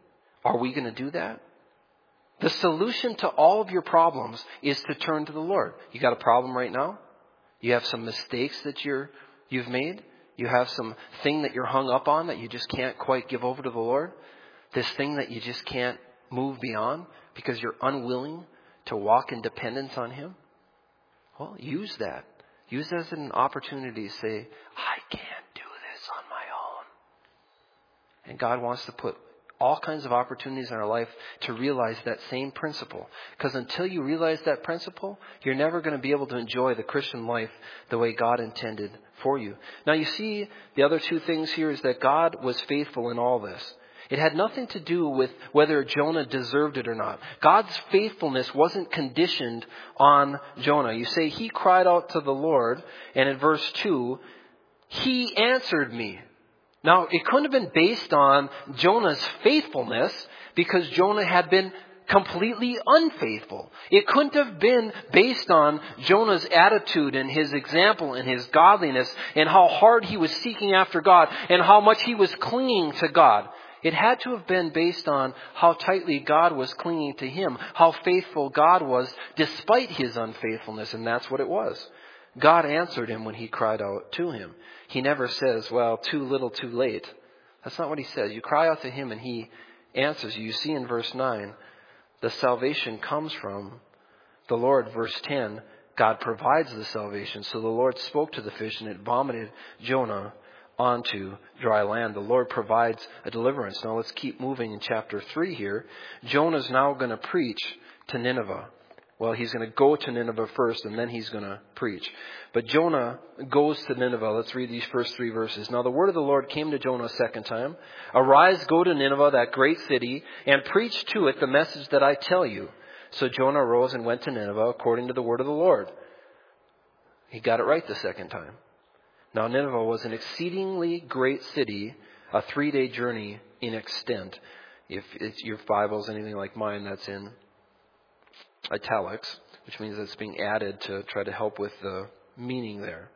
Are we going to do that? The solution to all of your problems is to turn to the Lord. You got a problem right now? You have some mistakes that you're, you've made? You have some thing that you're hung up on that you just can't quite give over to the Lord? This thing that you just can't move beyond because you're unwilling to walk in dependence on Him? Well, use that. Use that as an opportunity to say, I can't do this on my own. And God wants to put all kinds of opportunities in our life to realize that same principle. Because until you realize that principle, you're never going to be able to enjoy the Christian life the way God intended for you. Now you see, the other two things here is that God was faithful in all this. It had nothing to do with whether Jonah deserved it or not. God's faithfulness wasn't conditioned on Jonah. You say, he cried out to the Lord, and in verse two, He answered me. Now, it couldn't have been based on Jonah's faithfulness because Jonah had been completely unfaithful. It couldn't have been based on Jonah's attitude and his example and his godliness and how hard he was seeking after God and how much he was clinging to God. It had to have been based on how tightly God was clinging to him, how faithful God was despite his unfaithfulness, and that's what it was. God answered him when he cried out to him. He never says, well, too little, too late. That's not what he says. You cry out to him and he answers you. You see in verse nine, the salvation comes from the Lord. Verse ten, God provides the salvation. So the Lord spoke to the fish and it vomited Jonah onto dry land. The Lord provides a deliverance. Now let's keep moving in chapter three here. Jonah's now going to preach to Nineveh. Well, he's going to go to Nineveh first, and then he's going to preach. But Jonah goes to Nineveh. Let's read these first three verses. Now the word of the Lord came to Jonah a second time. Arise, go to Nineveh, that great city, and preach to it the message that I tell you. So Jonah arose and went to Nineveh according to the word of the Lord. He got it right the second time. Now Nineveh was an exceedingly great city, a three-day journey in extent. If it's your Bible's anything like mine, that's in italics, which means it's being added to try to help with the meaning there.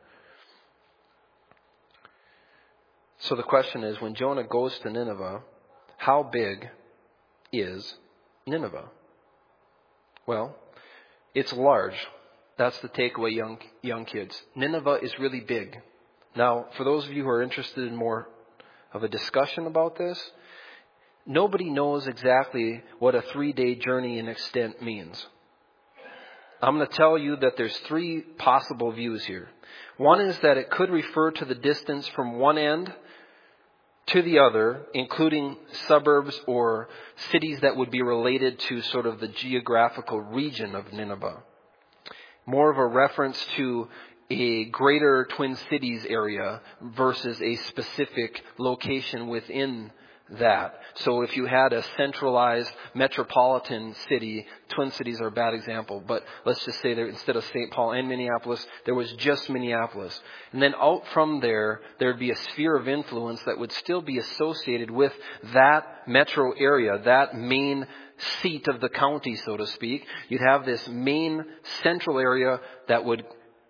So the question is, when Jonah goes to Nineveh, how big is Nineveh? Well, it's large. That's the takeaway, young young kids. Nineveh is really big. Now, for those of you who are interested in more of a discussion about this, nobody knows exactly what a three-day journey in extent means. I'm going to tell you that there's three possible views here. One is that it could refer to the distance from one end to the other, including suburbs or cities that would be related to sort of the geographical region of Nineveh. More of a reference to a greater Twin Cities area versus a specific location within that. So if you had a centralized metropolitan city, Twin Cities are a bad example, but let's just say that instead of Saint Paul and Minneapolis, there was just Minneapolis. And then out from there, there'd be a sphere of influence that would still be associated with that metro area, that main seat of the county, so to speak. You'd have this main central area that would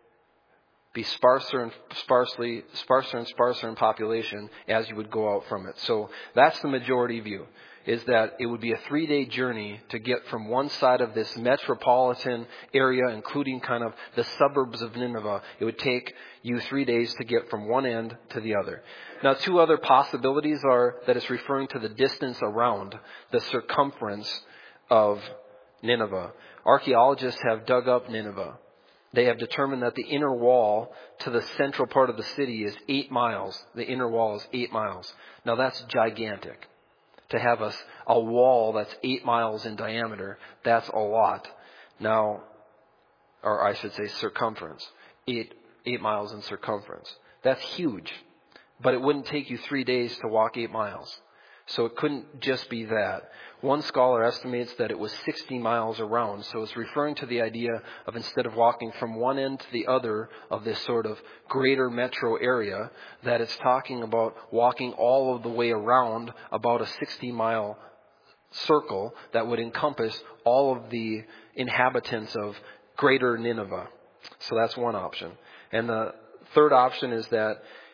be sparser and sparsely, sparser and sparser in population as you would go out from it. So that's the majority view, is that it would be a three-day journey to get from one side of this metropolitan area, including kind of the suburbs of Nineveh. It would take you three days to get from one end to the other. Now, two other possibilities are that it's referring to the distance around, the circumference of Nineveh. Archaeologists have dug up Nineveh. They have determined that the inner wall to the central part of the city is eight miles. The inner wall is eight miles. Now that's gigantic. To have a, a wall that's eight miles in diameter, that's a lot. Now, or I should say circumference. Eight, eight miles in circumference. That's huge. But it wouldn't take you three days to walk eight miles. So it couldn't just be that. One scholar estimates that it was sixty miles around. So it's referring to the idea of instead of walking from one end to the other of this sort of greater metro area, that it's talking about walking all of the way around about a sixty mile circle that would encompass all of the inhabitants of greater Nineveh. So that's one option. And the third option is that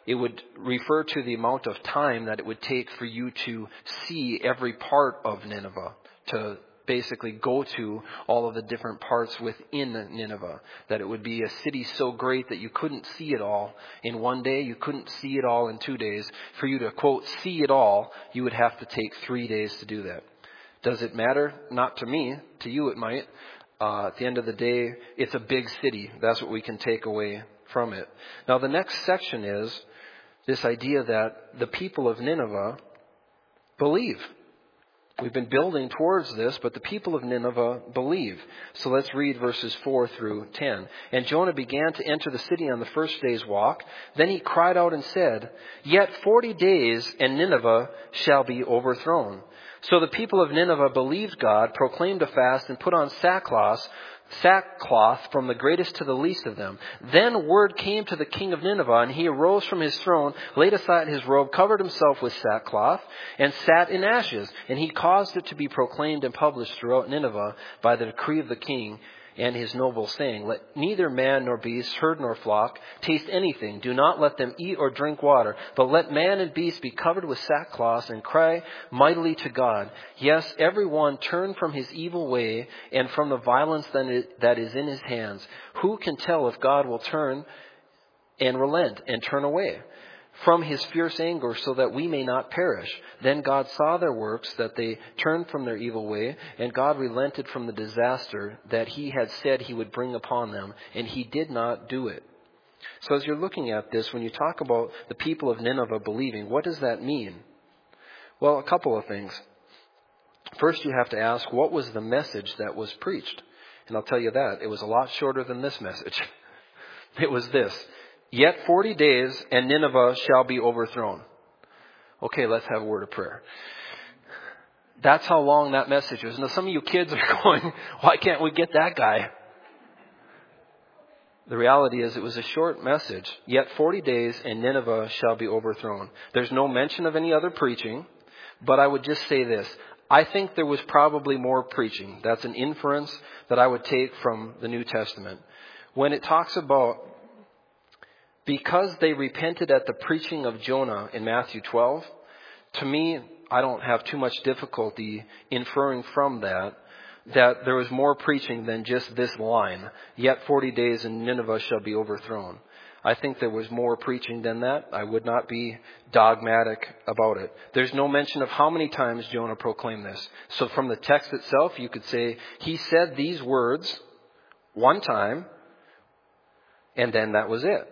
it would refer to the amount of time that it would take for you to see every part of Nineveh, to basically go to all of the different parts within Nineveh. That it would be a city so great that you couldn't see it all in one day. You couldn't see it all in two days. For you to, quote, see it all, you would have to take three days to do that. Does it matter? Not to me. To you it might. Uh, at the end of the day, it's a big city. That's what we can take away from it. Now the next section is this idea that the people of Nineveh believe. We've been building towards this, but the people of Nineveh believe. So let's read verses four through ten. And Jonah began to enter the city on the first day's walk. Then he cried out and said, "Yet forty days, and Nineveh shall be overthrown." So the people of Nineveh believed God, proclaimed a fast, and put on sackcloth, sackcloth from the greatest to the least of them. Then word came to the king of Nineveh, and he arose from his throne, laid aside his robe, covered himself with sackcloth, and sat in ashes. And he caused it to be proclaimed and published throughout Nineveh by the decree of the king and his nobles, saying, "Let neither man nor beast, herd nor flock, taste anything. Do not let them eat or drink water, but let man and beast be covered with sackcloth and cry mightily to God. Yes, every one turn from his evil way and from the violence that is in his hands. Who can tell if God will turn and relent and turn away from his fierce anger, so that we may not perish?" Then God saw their works, that they turned from their evil way, and God relented from the disaster that he had said he would bring upon them, and he did not do it. So as you're looking at this, when you talk about the people of Nineveh believing, what does that mean? Well, a couple of things. First, you have to ask, what was the message that was preached? And I'll tell you that. It was a lot shorter than this message. It was this: "Yet forty days, and Nineveh shall be overthrown." Okay, let's have a word of prayer. That's how long that message was. Now, some of you kids are going, why can't we get that guy? The reality is it was a short message. Yet forty days, and Nineveh shall be overthrown. There's no mention of any other preaching, but I would just say this. I think there was probably more preaching. That's an inference that I would take from the New Testament. When it talks about, because they repented at the preaching of Jonah in Matthew twelve, to me, I don't have too much difficulty inferring from that, that there was more preaching than just this line, "Yet forty days and Nineveh shall be overthrown." I think there was more preaching than that. I would not be dogmatic about it. There's no mention of how many times Jonah proclaimed this. So from the text itself, you could say he said these words one time, and then that was it.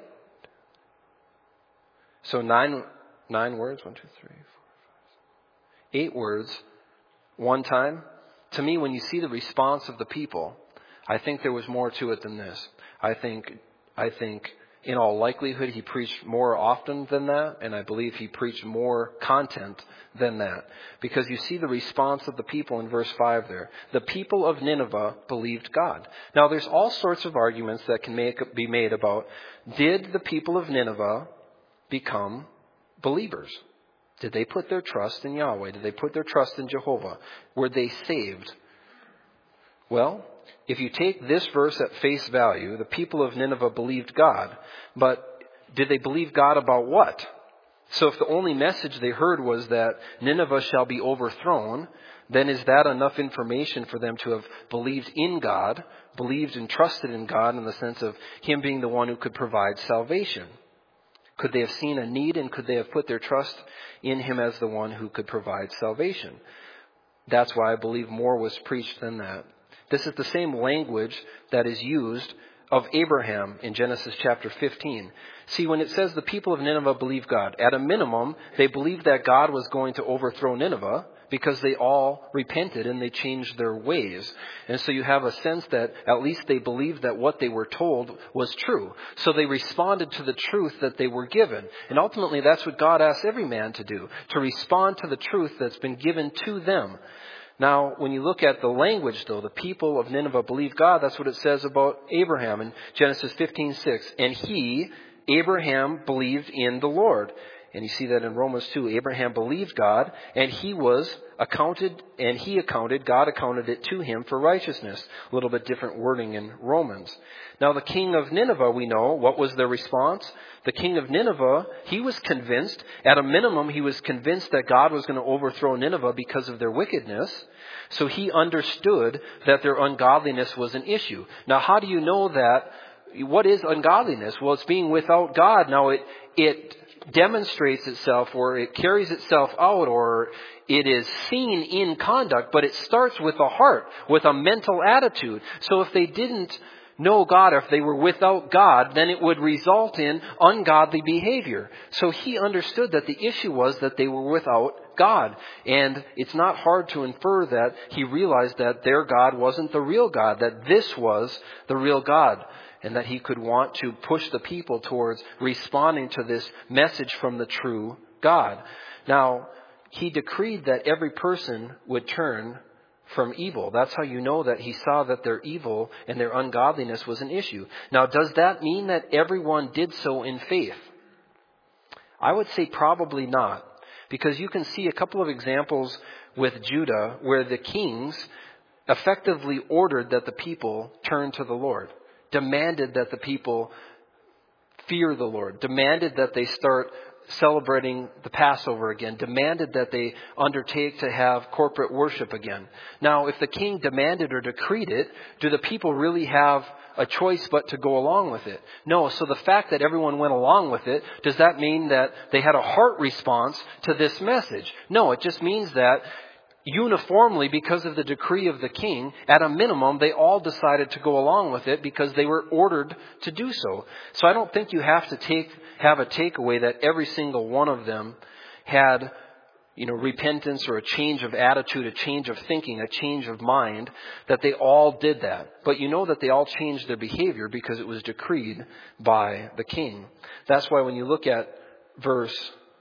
So nine, nine words, one, two, three, four, five, eight words, one time. To me, when you see the response of the people, I think there was more to it than this. I think, I think in all likelihood, he preached more often than that, and I believe he preached more content than that. Because you see the response of the people in verse five there. The people of Nineveh believed God. Now, there's all sorts of arguments that can make, be made about, did the people of Nineveh become believers? Did they put their trust in Yahweh? Did they put their trust in Jehovah? Were they saved? Well, if you take this verse at face value, the people of Nineveh believed God. But did they believe God about what? So if the only message they heard was that Nineveh shall be overthrown, then is that enough information for them to have believed in God, believed and trusted in God in the sense of him being the one who could provide salvation? Could they have seen a need, and could they have put their trust in him as the one who could provide salvation? That's why I believe more was preached than that. This is the same language that is used of Abraham in Genesis chapter fifteen. See, when it says the people of Nineveh believed God, at a minimum, they believed that God was going to overthrow Nineveh because they all repented and they changed their ways. And so you have a sense that at least they believed that what they were told was true. So they responded to the truth that they were given. And ultimately, that's what God asks every man to do, to respond to the truth that's been given to them. Now, when you look at the language, though, the people of Nineveh believed God, that's what it says about Abraham in Genesis fifteen six. And he, Abraham, believed in the Lord. And you see that in Romans two. Abraham believed God, and he was accounted, and he accounted, God accounted it to him for righteousness. A little bit different wording in Romans. Now the king of Nineveh, we know, what was their response? The king of Nineveh, he was convinced, at a minimum, he was convinced that God was going to overthrow Nineveh because of their wickedness. So he understood that their ungodliness was an issue. Now how do you know that? What is ungodliness? Well, it's being without God. Now it, it demonstrates itself, or it carries itself out, or it is seen in conduct, but it starts with a heart, with a mental attitude. So if they didn't know God, or if they were without God, then it would result in ungodly behavior. So he understood that the issue was that they were without God. And it's not hard to infer that he realized that their God wasn't the real God, that this was the real God, and that he could want to push the people towards responding to this message from the true God. Now, he decreed that every person would turn from evil. That's how you know that he saw that their evil and their ungodliness was an issue. Now, does that mean that everyone did so in faith? I would say probably not, because you can see a couple of examples with Judah where the kings effectively ordered that the people turn to the Lord, demanded that the people fear the Lord, demanded that they start celebrating the Passover again, demanded that they undertake to have corporate worship again. Now, if the king demanded or decreed it, do the people really have a choice but to go along with it? No. So the fact that everyone went along with it, does that mean that they had a heart response to this message? No, it just means that uniformly, because of the decree of the king, at a minimum, they all decided to go along with it because they were ordered to do so. So I don't think you have to take have a takeaway that every single one of them had, you know, repentance or a change of attitude, a change of thinking, a change of mind, that they all did that. But you know that they all changed their behavior because it was decreed by the king. That's why when you look at verse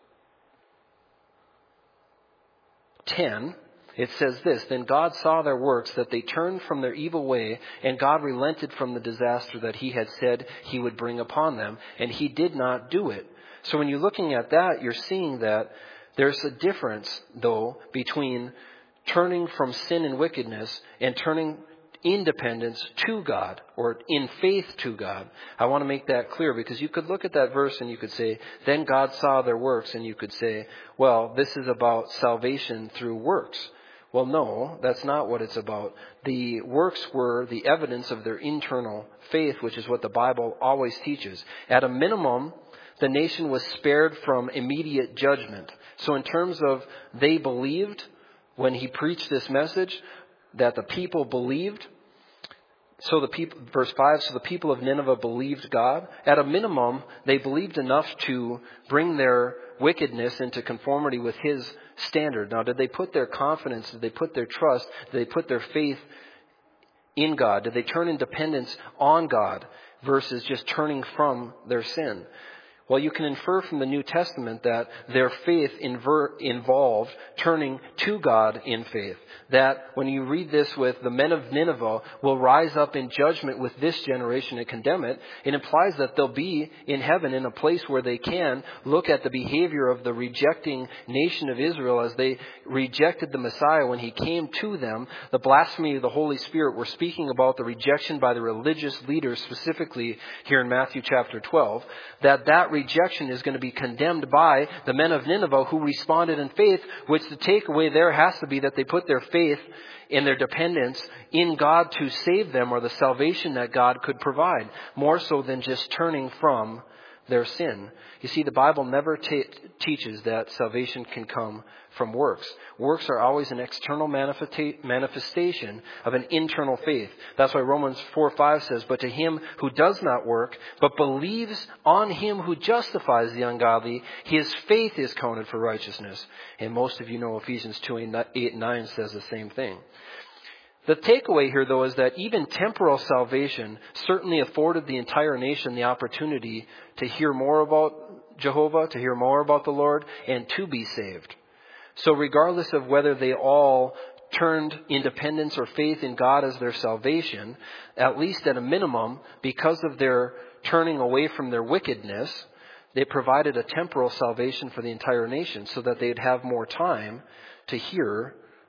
ten, it says this, "Then God saw their works, that they turned from their evil way, and God relented from the disaster that he had said he would bring upon them, and he did not do it." So when you're looking at that, you're seeing that there's a difference, though, between turning from sin and wickedness and turning independence to God, or in faith to God. I want to make that clear, because you could look at that verse and you could say, then God saw their works, and you could say, well, this is about salvation through works. Well, no, that's not what it's about. The works were the evidence of their internal faith, which is what the Bible always teaches. At a minimum, the nation was spared from immediate judgment. So in terms of they believed, when he preached this message, that the people believed, so the people, verse five, so the people of Nineveh believed God. At a minimum, they believed enough to bring their wickedness into conformity with his standard. Now, did they put their confidence, did they put their trust, did they put their faith in God? Did they turn in dependence on God versus just turning from their sin? Well, you can infer from the New Testament that their faith inver- involved turning to God in faith. That when you read this with the men of Nineveh will rise up in judgment with this generation and condemn it, it implies that they'll be in heaven in a place where they can look at the behavior of the rejecting nation of Israel as they rejected the Messiah when he came to them. The blasphemy of the Holy Spirit, we're speaking about the rejection by the religious leaders, specifically here in Matthew chapter twelve, that that rejection is going to be condemned by the men of Nineveh who responded in faith, which the takeaway there has to be that they put their faith in their dependence in God to save them, or the salvation that God could provide, more so than just turning from their sin. You see, the Bible never t- teaches that salvation can come from works. Works are always an external manifesta- manifestation of an internal faith. That's why Romans four five says, "But to him who does not work, but believes on him who justifies the ungodly, his faith is counted for righteousness." And most of you know Ephesians two eight and nine says the same thing. The takeaway here, though, is that even temporal salvation certainly afforded the entire nation the opportunity to hear more about Jehovah, to hear more about the Lord, and to be saved. So regardless of whether they all turned independence or faith in God as their salvation, at least at a minimum, because of their turning away from their wickedness, they provided a temporal salvation for the entire nation so that they'd have more time to hear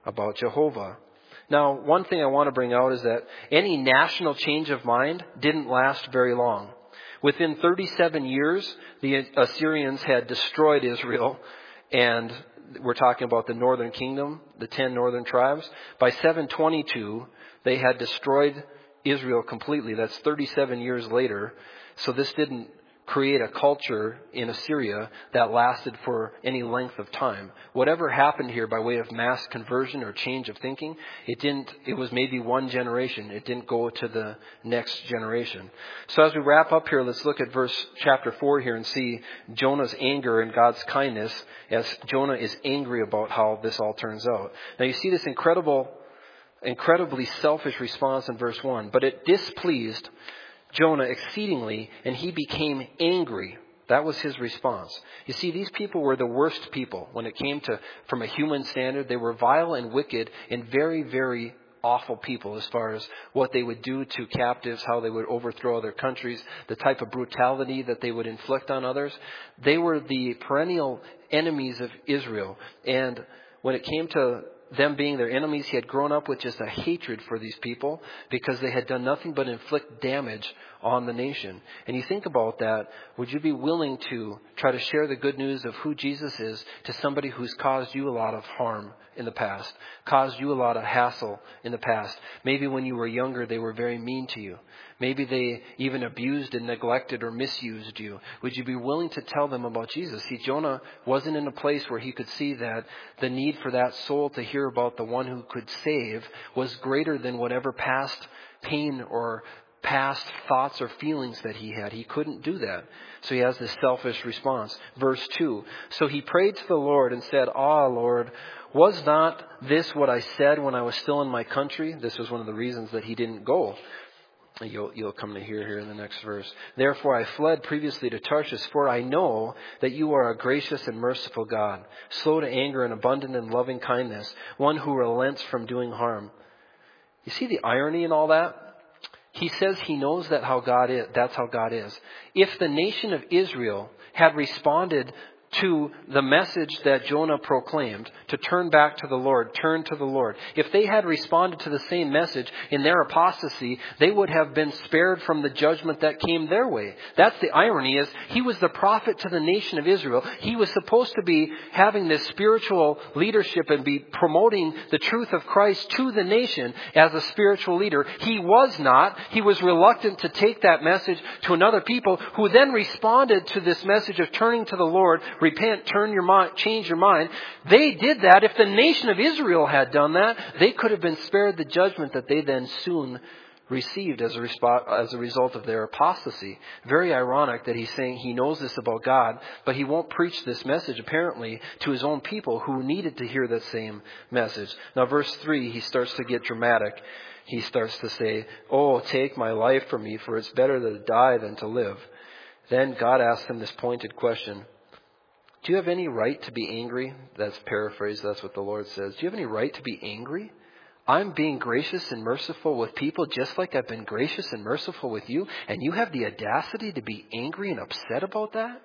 about Jehovah. Now, one thing I want to bring out is that any national change of mind didn't last very long. Within thirty-seven years, the Assyrians had destroyed Israel, and we're talking about the northern kingdom, the ten northern tribes. By seven twenty-two, they had destroyed Israel completely. That's thirty-seven years later. So this didn't create a culture in Assyria that lasted for any length of time. Whatever happened here by way of mass conversion or change of thinking, it didn't, it was maybe one generation. It didn't go to the next generation. So as we wrap up here, let's look at verse chapter four here and see Jonah's anger and God's kindness as Jonah is angry about how this all turns out. Now you see this incredible, incredibly selfish response in verse one. But it displeased Jonah exceedingly, and he became angry. That was his response. You see, these people were the worst people when it came to, from a human standard, they were vile and wicked and very, very awful people as far as what they would do to captives, how they would overthrow other countries, the type of brutality that they would inflict on others. They were the perennial enemies of Israel. And when it came to them being their enemies, he had grown up with just a hatred for these people because they had done nothing but inflict damage on the nation. And you think about that, would you be willing to try to share the good news of who Jesus is to somebody who's caused you a lot of harm in the past, caused you a lot of hassle in the past? Maybe when you were younger, they were very mean to you. Maybe they even abused and neglected or misused you. Would you be willing to tell them about Jesus? See, Jonah wasn't in a place where he could see that the need for that soul to hear about the one who could save was greater than whatever past pain or past thoughts or feelings that he had. He couldn't do that. So he has this selfish response. Verse two. So he prayed to the Lord and said, Ah, Lord, was not this what I said when I was still in my country? This was one of the reasons that he didn't go. You'll, you'll come to hear here in the next verse. Therefore I fled previously to Tarshish, for I know that you are a gracious and merciful God, slow to anger and abundant in loving kindness, one who relents from doing harm. You see the irony in all that? He says he knows that how God is. That's how God is. If the nation of Israel had responded to the message that Jonah proclaimed, to turn back to the Lord, turn to the Lord. If they had responded to the same message in their apostasy, they would have been spared from the judgment that came their way. That's the irony, is he was the prophet to the nation of Israel. He was supposed to be having this spiritual leadership and be promoting the truth of Christ to the nation as a spiritual leader. He was not. He was reluctant to take that message to another people who then responded to this message of turning to the Lord. Repent, turn your mind, change your mind. They did that. If the nation of Israel had done that, they could have been spared the judgment that they then soon received as a, resp- as a result of their apostasy. Very ironic that he's saying he knows this about God, but he won't preach this message apparently to his own people who needed to hear that same message. Now verse three, he starts to get dramatic. He starts to say, oh, take my life from me, for it's better to die than to live. Then God asks him this pointed question. Do you have any right to be angry? That's paraphrased. That's what the Lord says. Do you have any right to be angry? I'm being gracious and merciful with people just like I've been gracious and merciful with you. And you have the audacity to be angry and upset about that?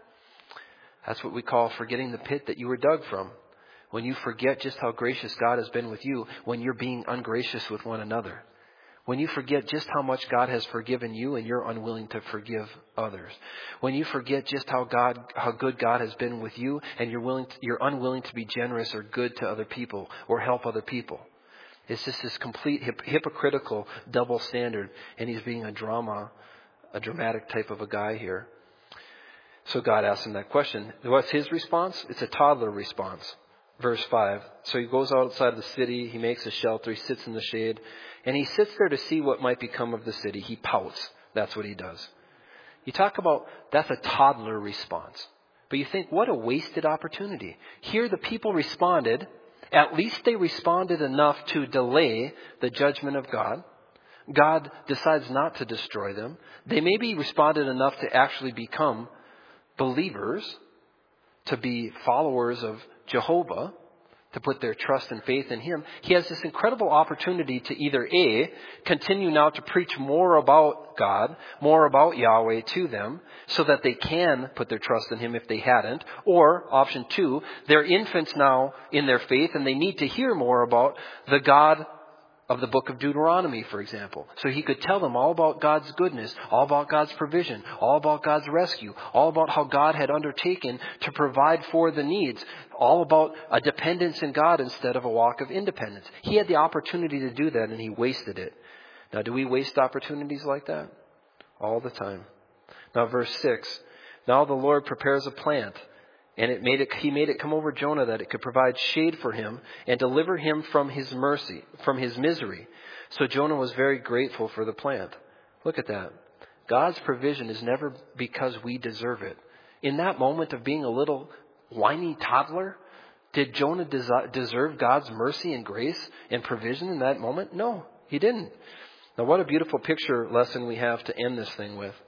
That's what we call forgetting the pit that you were dug from. When you forget just how gracious God has been with you when you're being ungracious with one another. When you forget just how much God has forgiven you and you're unwilling to forgive others. When you forget just how God, how good God has been with you and you're willing, to, you're unwilling to be generous or good to other people or help other people. It's just this complete hip, hypocritical double standard, and he's being a drama, a dramatic type of a guy here. So God asks him that question. What's his response? It's a toddler response. Verse five. So he goes outside of the city. He makes a shelter. He sits in the shade. And he sits there to see what might become of the city. He pouts. That's what he does. You talk about, that's a toddler response. But you think, what a wasted opportunity. Here the people responded. At least they responded enough to delay the judgment of God. God decides not to destroy them. They maybe responded enough to actually become believers, to be followers of Jehovah. to put their trust and faith in him, he has this incredible opportunity to either A, continue now to preach more about God, more about Yahweh to them, so that they can put their trust in him if they hadn't, or option two, they're infants now in their faith and they need to hear more about the God of the book of Deuteronomy, for example. So he could tell them all about God's goodness, all about God's provision, all about God's rescue, all about how God had undertaken to provide for the needs, all about a dependence in God instead of a walk of independence. He had the opportunity to do that and he wasted it. Now, do we waste opportunities like that? All the time. Now, verse six. Now the Lord prepares a plant, and it made it, he made it come over Jonah that it could provide shade for him and deliver him from his mercy, from his misery. So Jonah was very grateful for the plant. Look at that. God's provision is never because we deserve it. In that moment of being a little whiny toddler, did Jonah des- deserve God's mercy and grace and provision in that moment? No, he didn't. Now, what a beautiful picture lesson we have to end this thing with.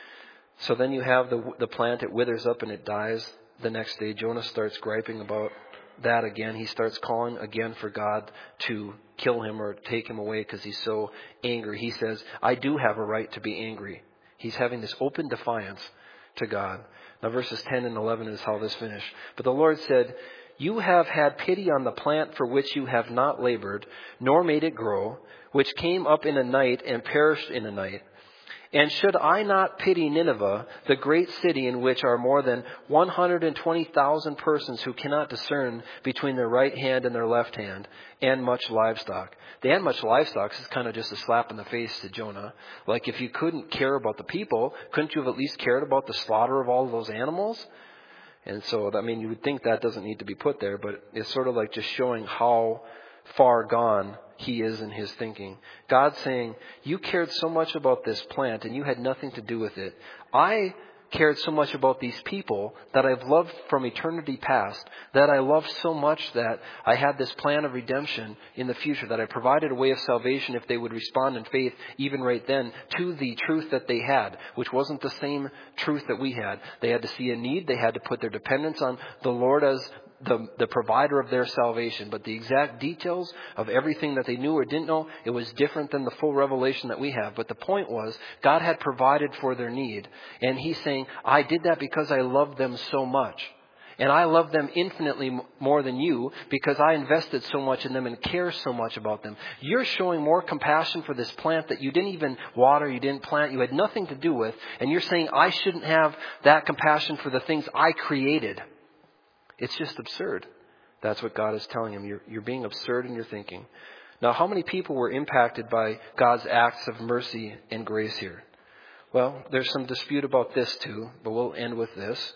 So then you have the the plant, it withers up and it dies. The next day, Jonah starts griping about that again. He starts calling again for God to kill him or take him away because he's so angry. He says, I do have a right to be angry. He's having this open defiance to God. Now, verses ten and eleven is how this finished. But the Lord said, you have had pity on the plant for which you have not labored, nor made it grow, which came up in a night and perished in a night. And should I not pity Nineveh, the great city in which are more than one hundred twenty thousand persons who cannot discern between their right hand and their left hand, and much livestock? The and much livestock is kind of just a slap in the face to Jonah. Like, if you couldn't care about the people, couldn't you have at least cared about the slaughter of all of those animals? And so, I mean, you would think that doesn't need to be put there, but it's sort of like just showing how far gone he is in his thinking. God's saying, you cared so much about this plant and you had nothing to do with it. I cared so much about these people that I've loved from eternity past, that I loved so much that I had this plan of redemption in the future, that I provided a way of salvation if they would respond in faith, even right then, to the truth that they had, which wasn't the same truth that we had. They had to see a need. They had to put their dependence on the Lord as the, the provider of their salvation. But the exact details of everything that they knew or didn't know, it was different than the full revelation that we have. But the point was, God had provided for their need. And he's saying, I did that because I loved them so much. And I love them infinitely more than you because I invested so much in them and care so much about them. You're showing more compassion for this plant that you didn't even water, you didn't plant, you had nothing to do with. And you're saying I shouldn't have that compassion for the things I created. It's just absurd. That's what God is telling him. You're, you're being absurd in your thinking. Now, how many people were impacted by God's acts of mercy and grace here? Well, there's some dispute about this too, but we'll end with this.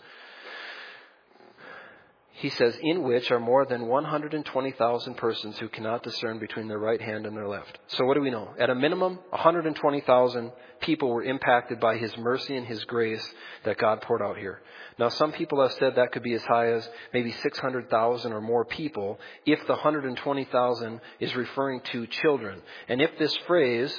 He says, in which are more than one hundred twenty thousand persons who cannot discern between their right hand and their left. So what do we know? At a minimum, one hundred twenty thousand people were impacted by his mercy and his grace that God poured out here. Now, some people have said that could be as high as maybe six hundred thousand or more people if the one hundred twenty thousand is referring to children. And if this phrase,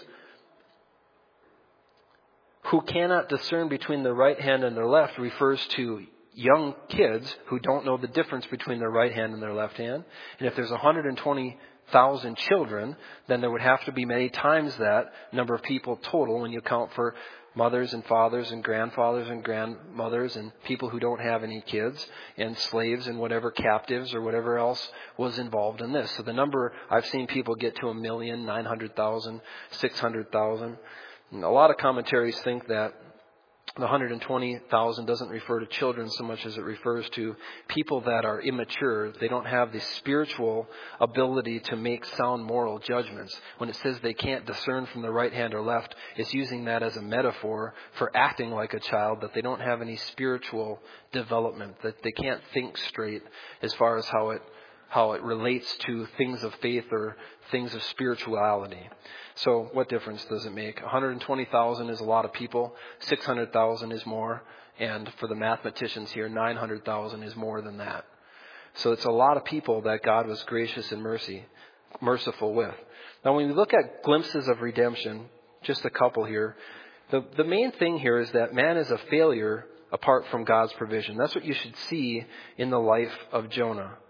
who cannot discern between their right hand and their left, refers to young kids who don't know the difference between their right hand and their left hand. And if there's one hundred twenty thousand children, then there would have to be many times that number of people total when you count for mothers and fathers and grandfathers and grandmothers and people who don't have any kids and slaves and whatever captives or whatever else was involved in this. So the number, I've seen people get to a million, nine hundred thousand, six hundred thousand. And a lot of commentaries think that the one hundred twenty thousand doesn't refer to children so much as it refers to people that are immature. They don't have the spiritual ability to make sound moral judgments. When it says they can't discern from the right hand or left, it's using that as a metaphor for acting like a child, that they don't have any spiritual development, that they can't think straight as far as how it how it relates to things of faith or things of spirituality. So what difference does it make? one hundred twenty thousand is a lot of people. six hundred thousand is more. And for the mathematicians here, nine hundred thousand is more than that. So it's a lot of people that God was gracious and mercy, merciful with. Now, when we look at glimpses of redemption, just a couple here, the, the main thing here is that man is a failure apart from God's provision. That's what you should see in the life of Jonah.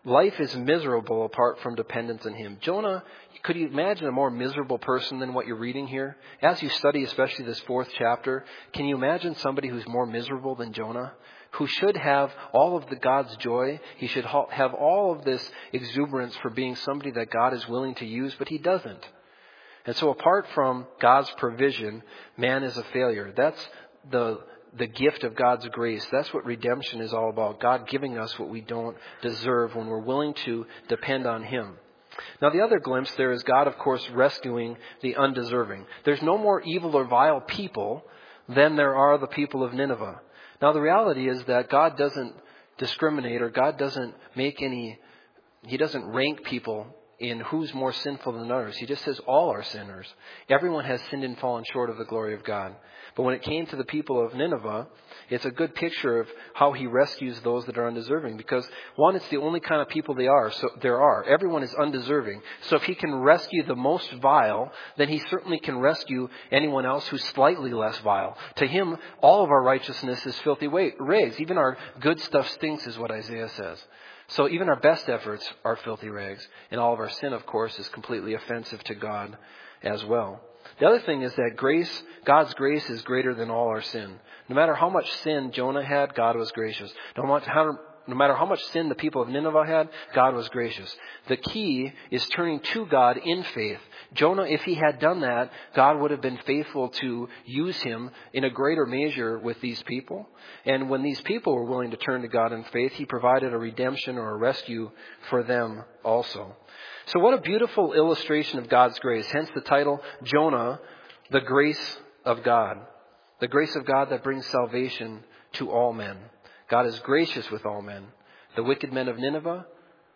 life is miserable apart from dependence on Him. Jonah, could you imagine a more miserable person than what you're reading here? As you study, especially this fourth chapter, can you imagine somebody who's more miserable than Jonah? Who should have all of the God's joy. He should ha- have all of this exuberance for being somebody that God is willing to use, but he doesn't. And so apart from God's provision, man is a failure. That's the the gift of God's grace. That's what redemption is all about. God giving us what we don't deserve when we're willing to depend on Him. Now the other glimpse there is God, of course, rescuing the undeserving. There's no more evil or vile people than there are the people of Nineveh. Now the reality is that God doesn't discriminate, or God doesn't make any, He doesn't rank people in who's more sinful than others. He just says all are sinners. Everyone has sinned and fallen short of the glory of God. But when it came to the people of Nineveh, it's a good picture of how He rescues those that are undeserving. Because one, it's the only kind of people they are. So there are. Everyone is undeserving. So if He can rescue the most vile, then He certainly can rescue anyone else who's slightly less vile. To Him, all of our righteousness is filthy rags. Even our good stuff stinks, is what Isaiah says. So even our best efforts are filthy rags. And all of our sin, of course, is completely offensive to God as well. The other thing is that grace, God's grace is greater than all our sin. No matter how much sin Jonah had, God was gracious. No matter how, no matter how much sin the people of Nineveh had, God was gracious. The key is turning to God in faith. Jonah, if he had done that, God would have been faithful to use him in a greater measure with these people. And when these people were willing to turn to God in faith, He provided a redemption or a rescue for them also. So what a beautiful illustration of God's grace. Hence the title, Jonah, the grace of God. The grace of God that brings salvation to all men. God is gracious with all men. The wicked men of Nineveh,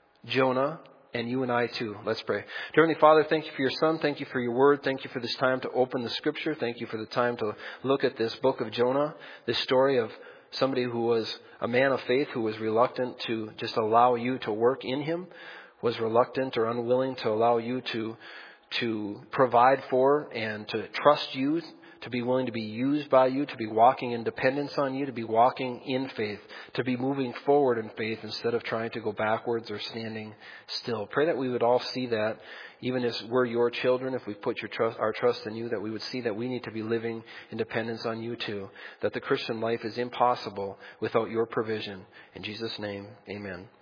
Jonah, and you and I too. Let's pray. Dear Heavenly Father, thank You for Your Son. Thank You for Your Word. Thank You for this time to open the Scripture. Thank You for the time to look at this book of Jonah. This story of somebody who was a man of faith, who was reluctant to just allow You to work in him. Was reluctant or unwilling to allow You to to provide for and to trust You, to be willing to be used by You, to be walking in dependence on You, to be walking in faith, to be moving forward in faith instead of trying to go backwards or standing still. Pray that we would all see that, even as we're Your children, if we put your trust, our trust in You, that we would see that we need to be living in dependence on You too, that the Christian life is impossible without Your provision. In Jesus' name, amen.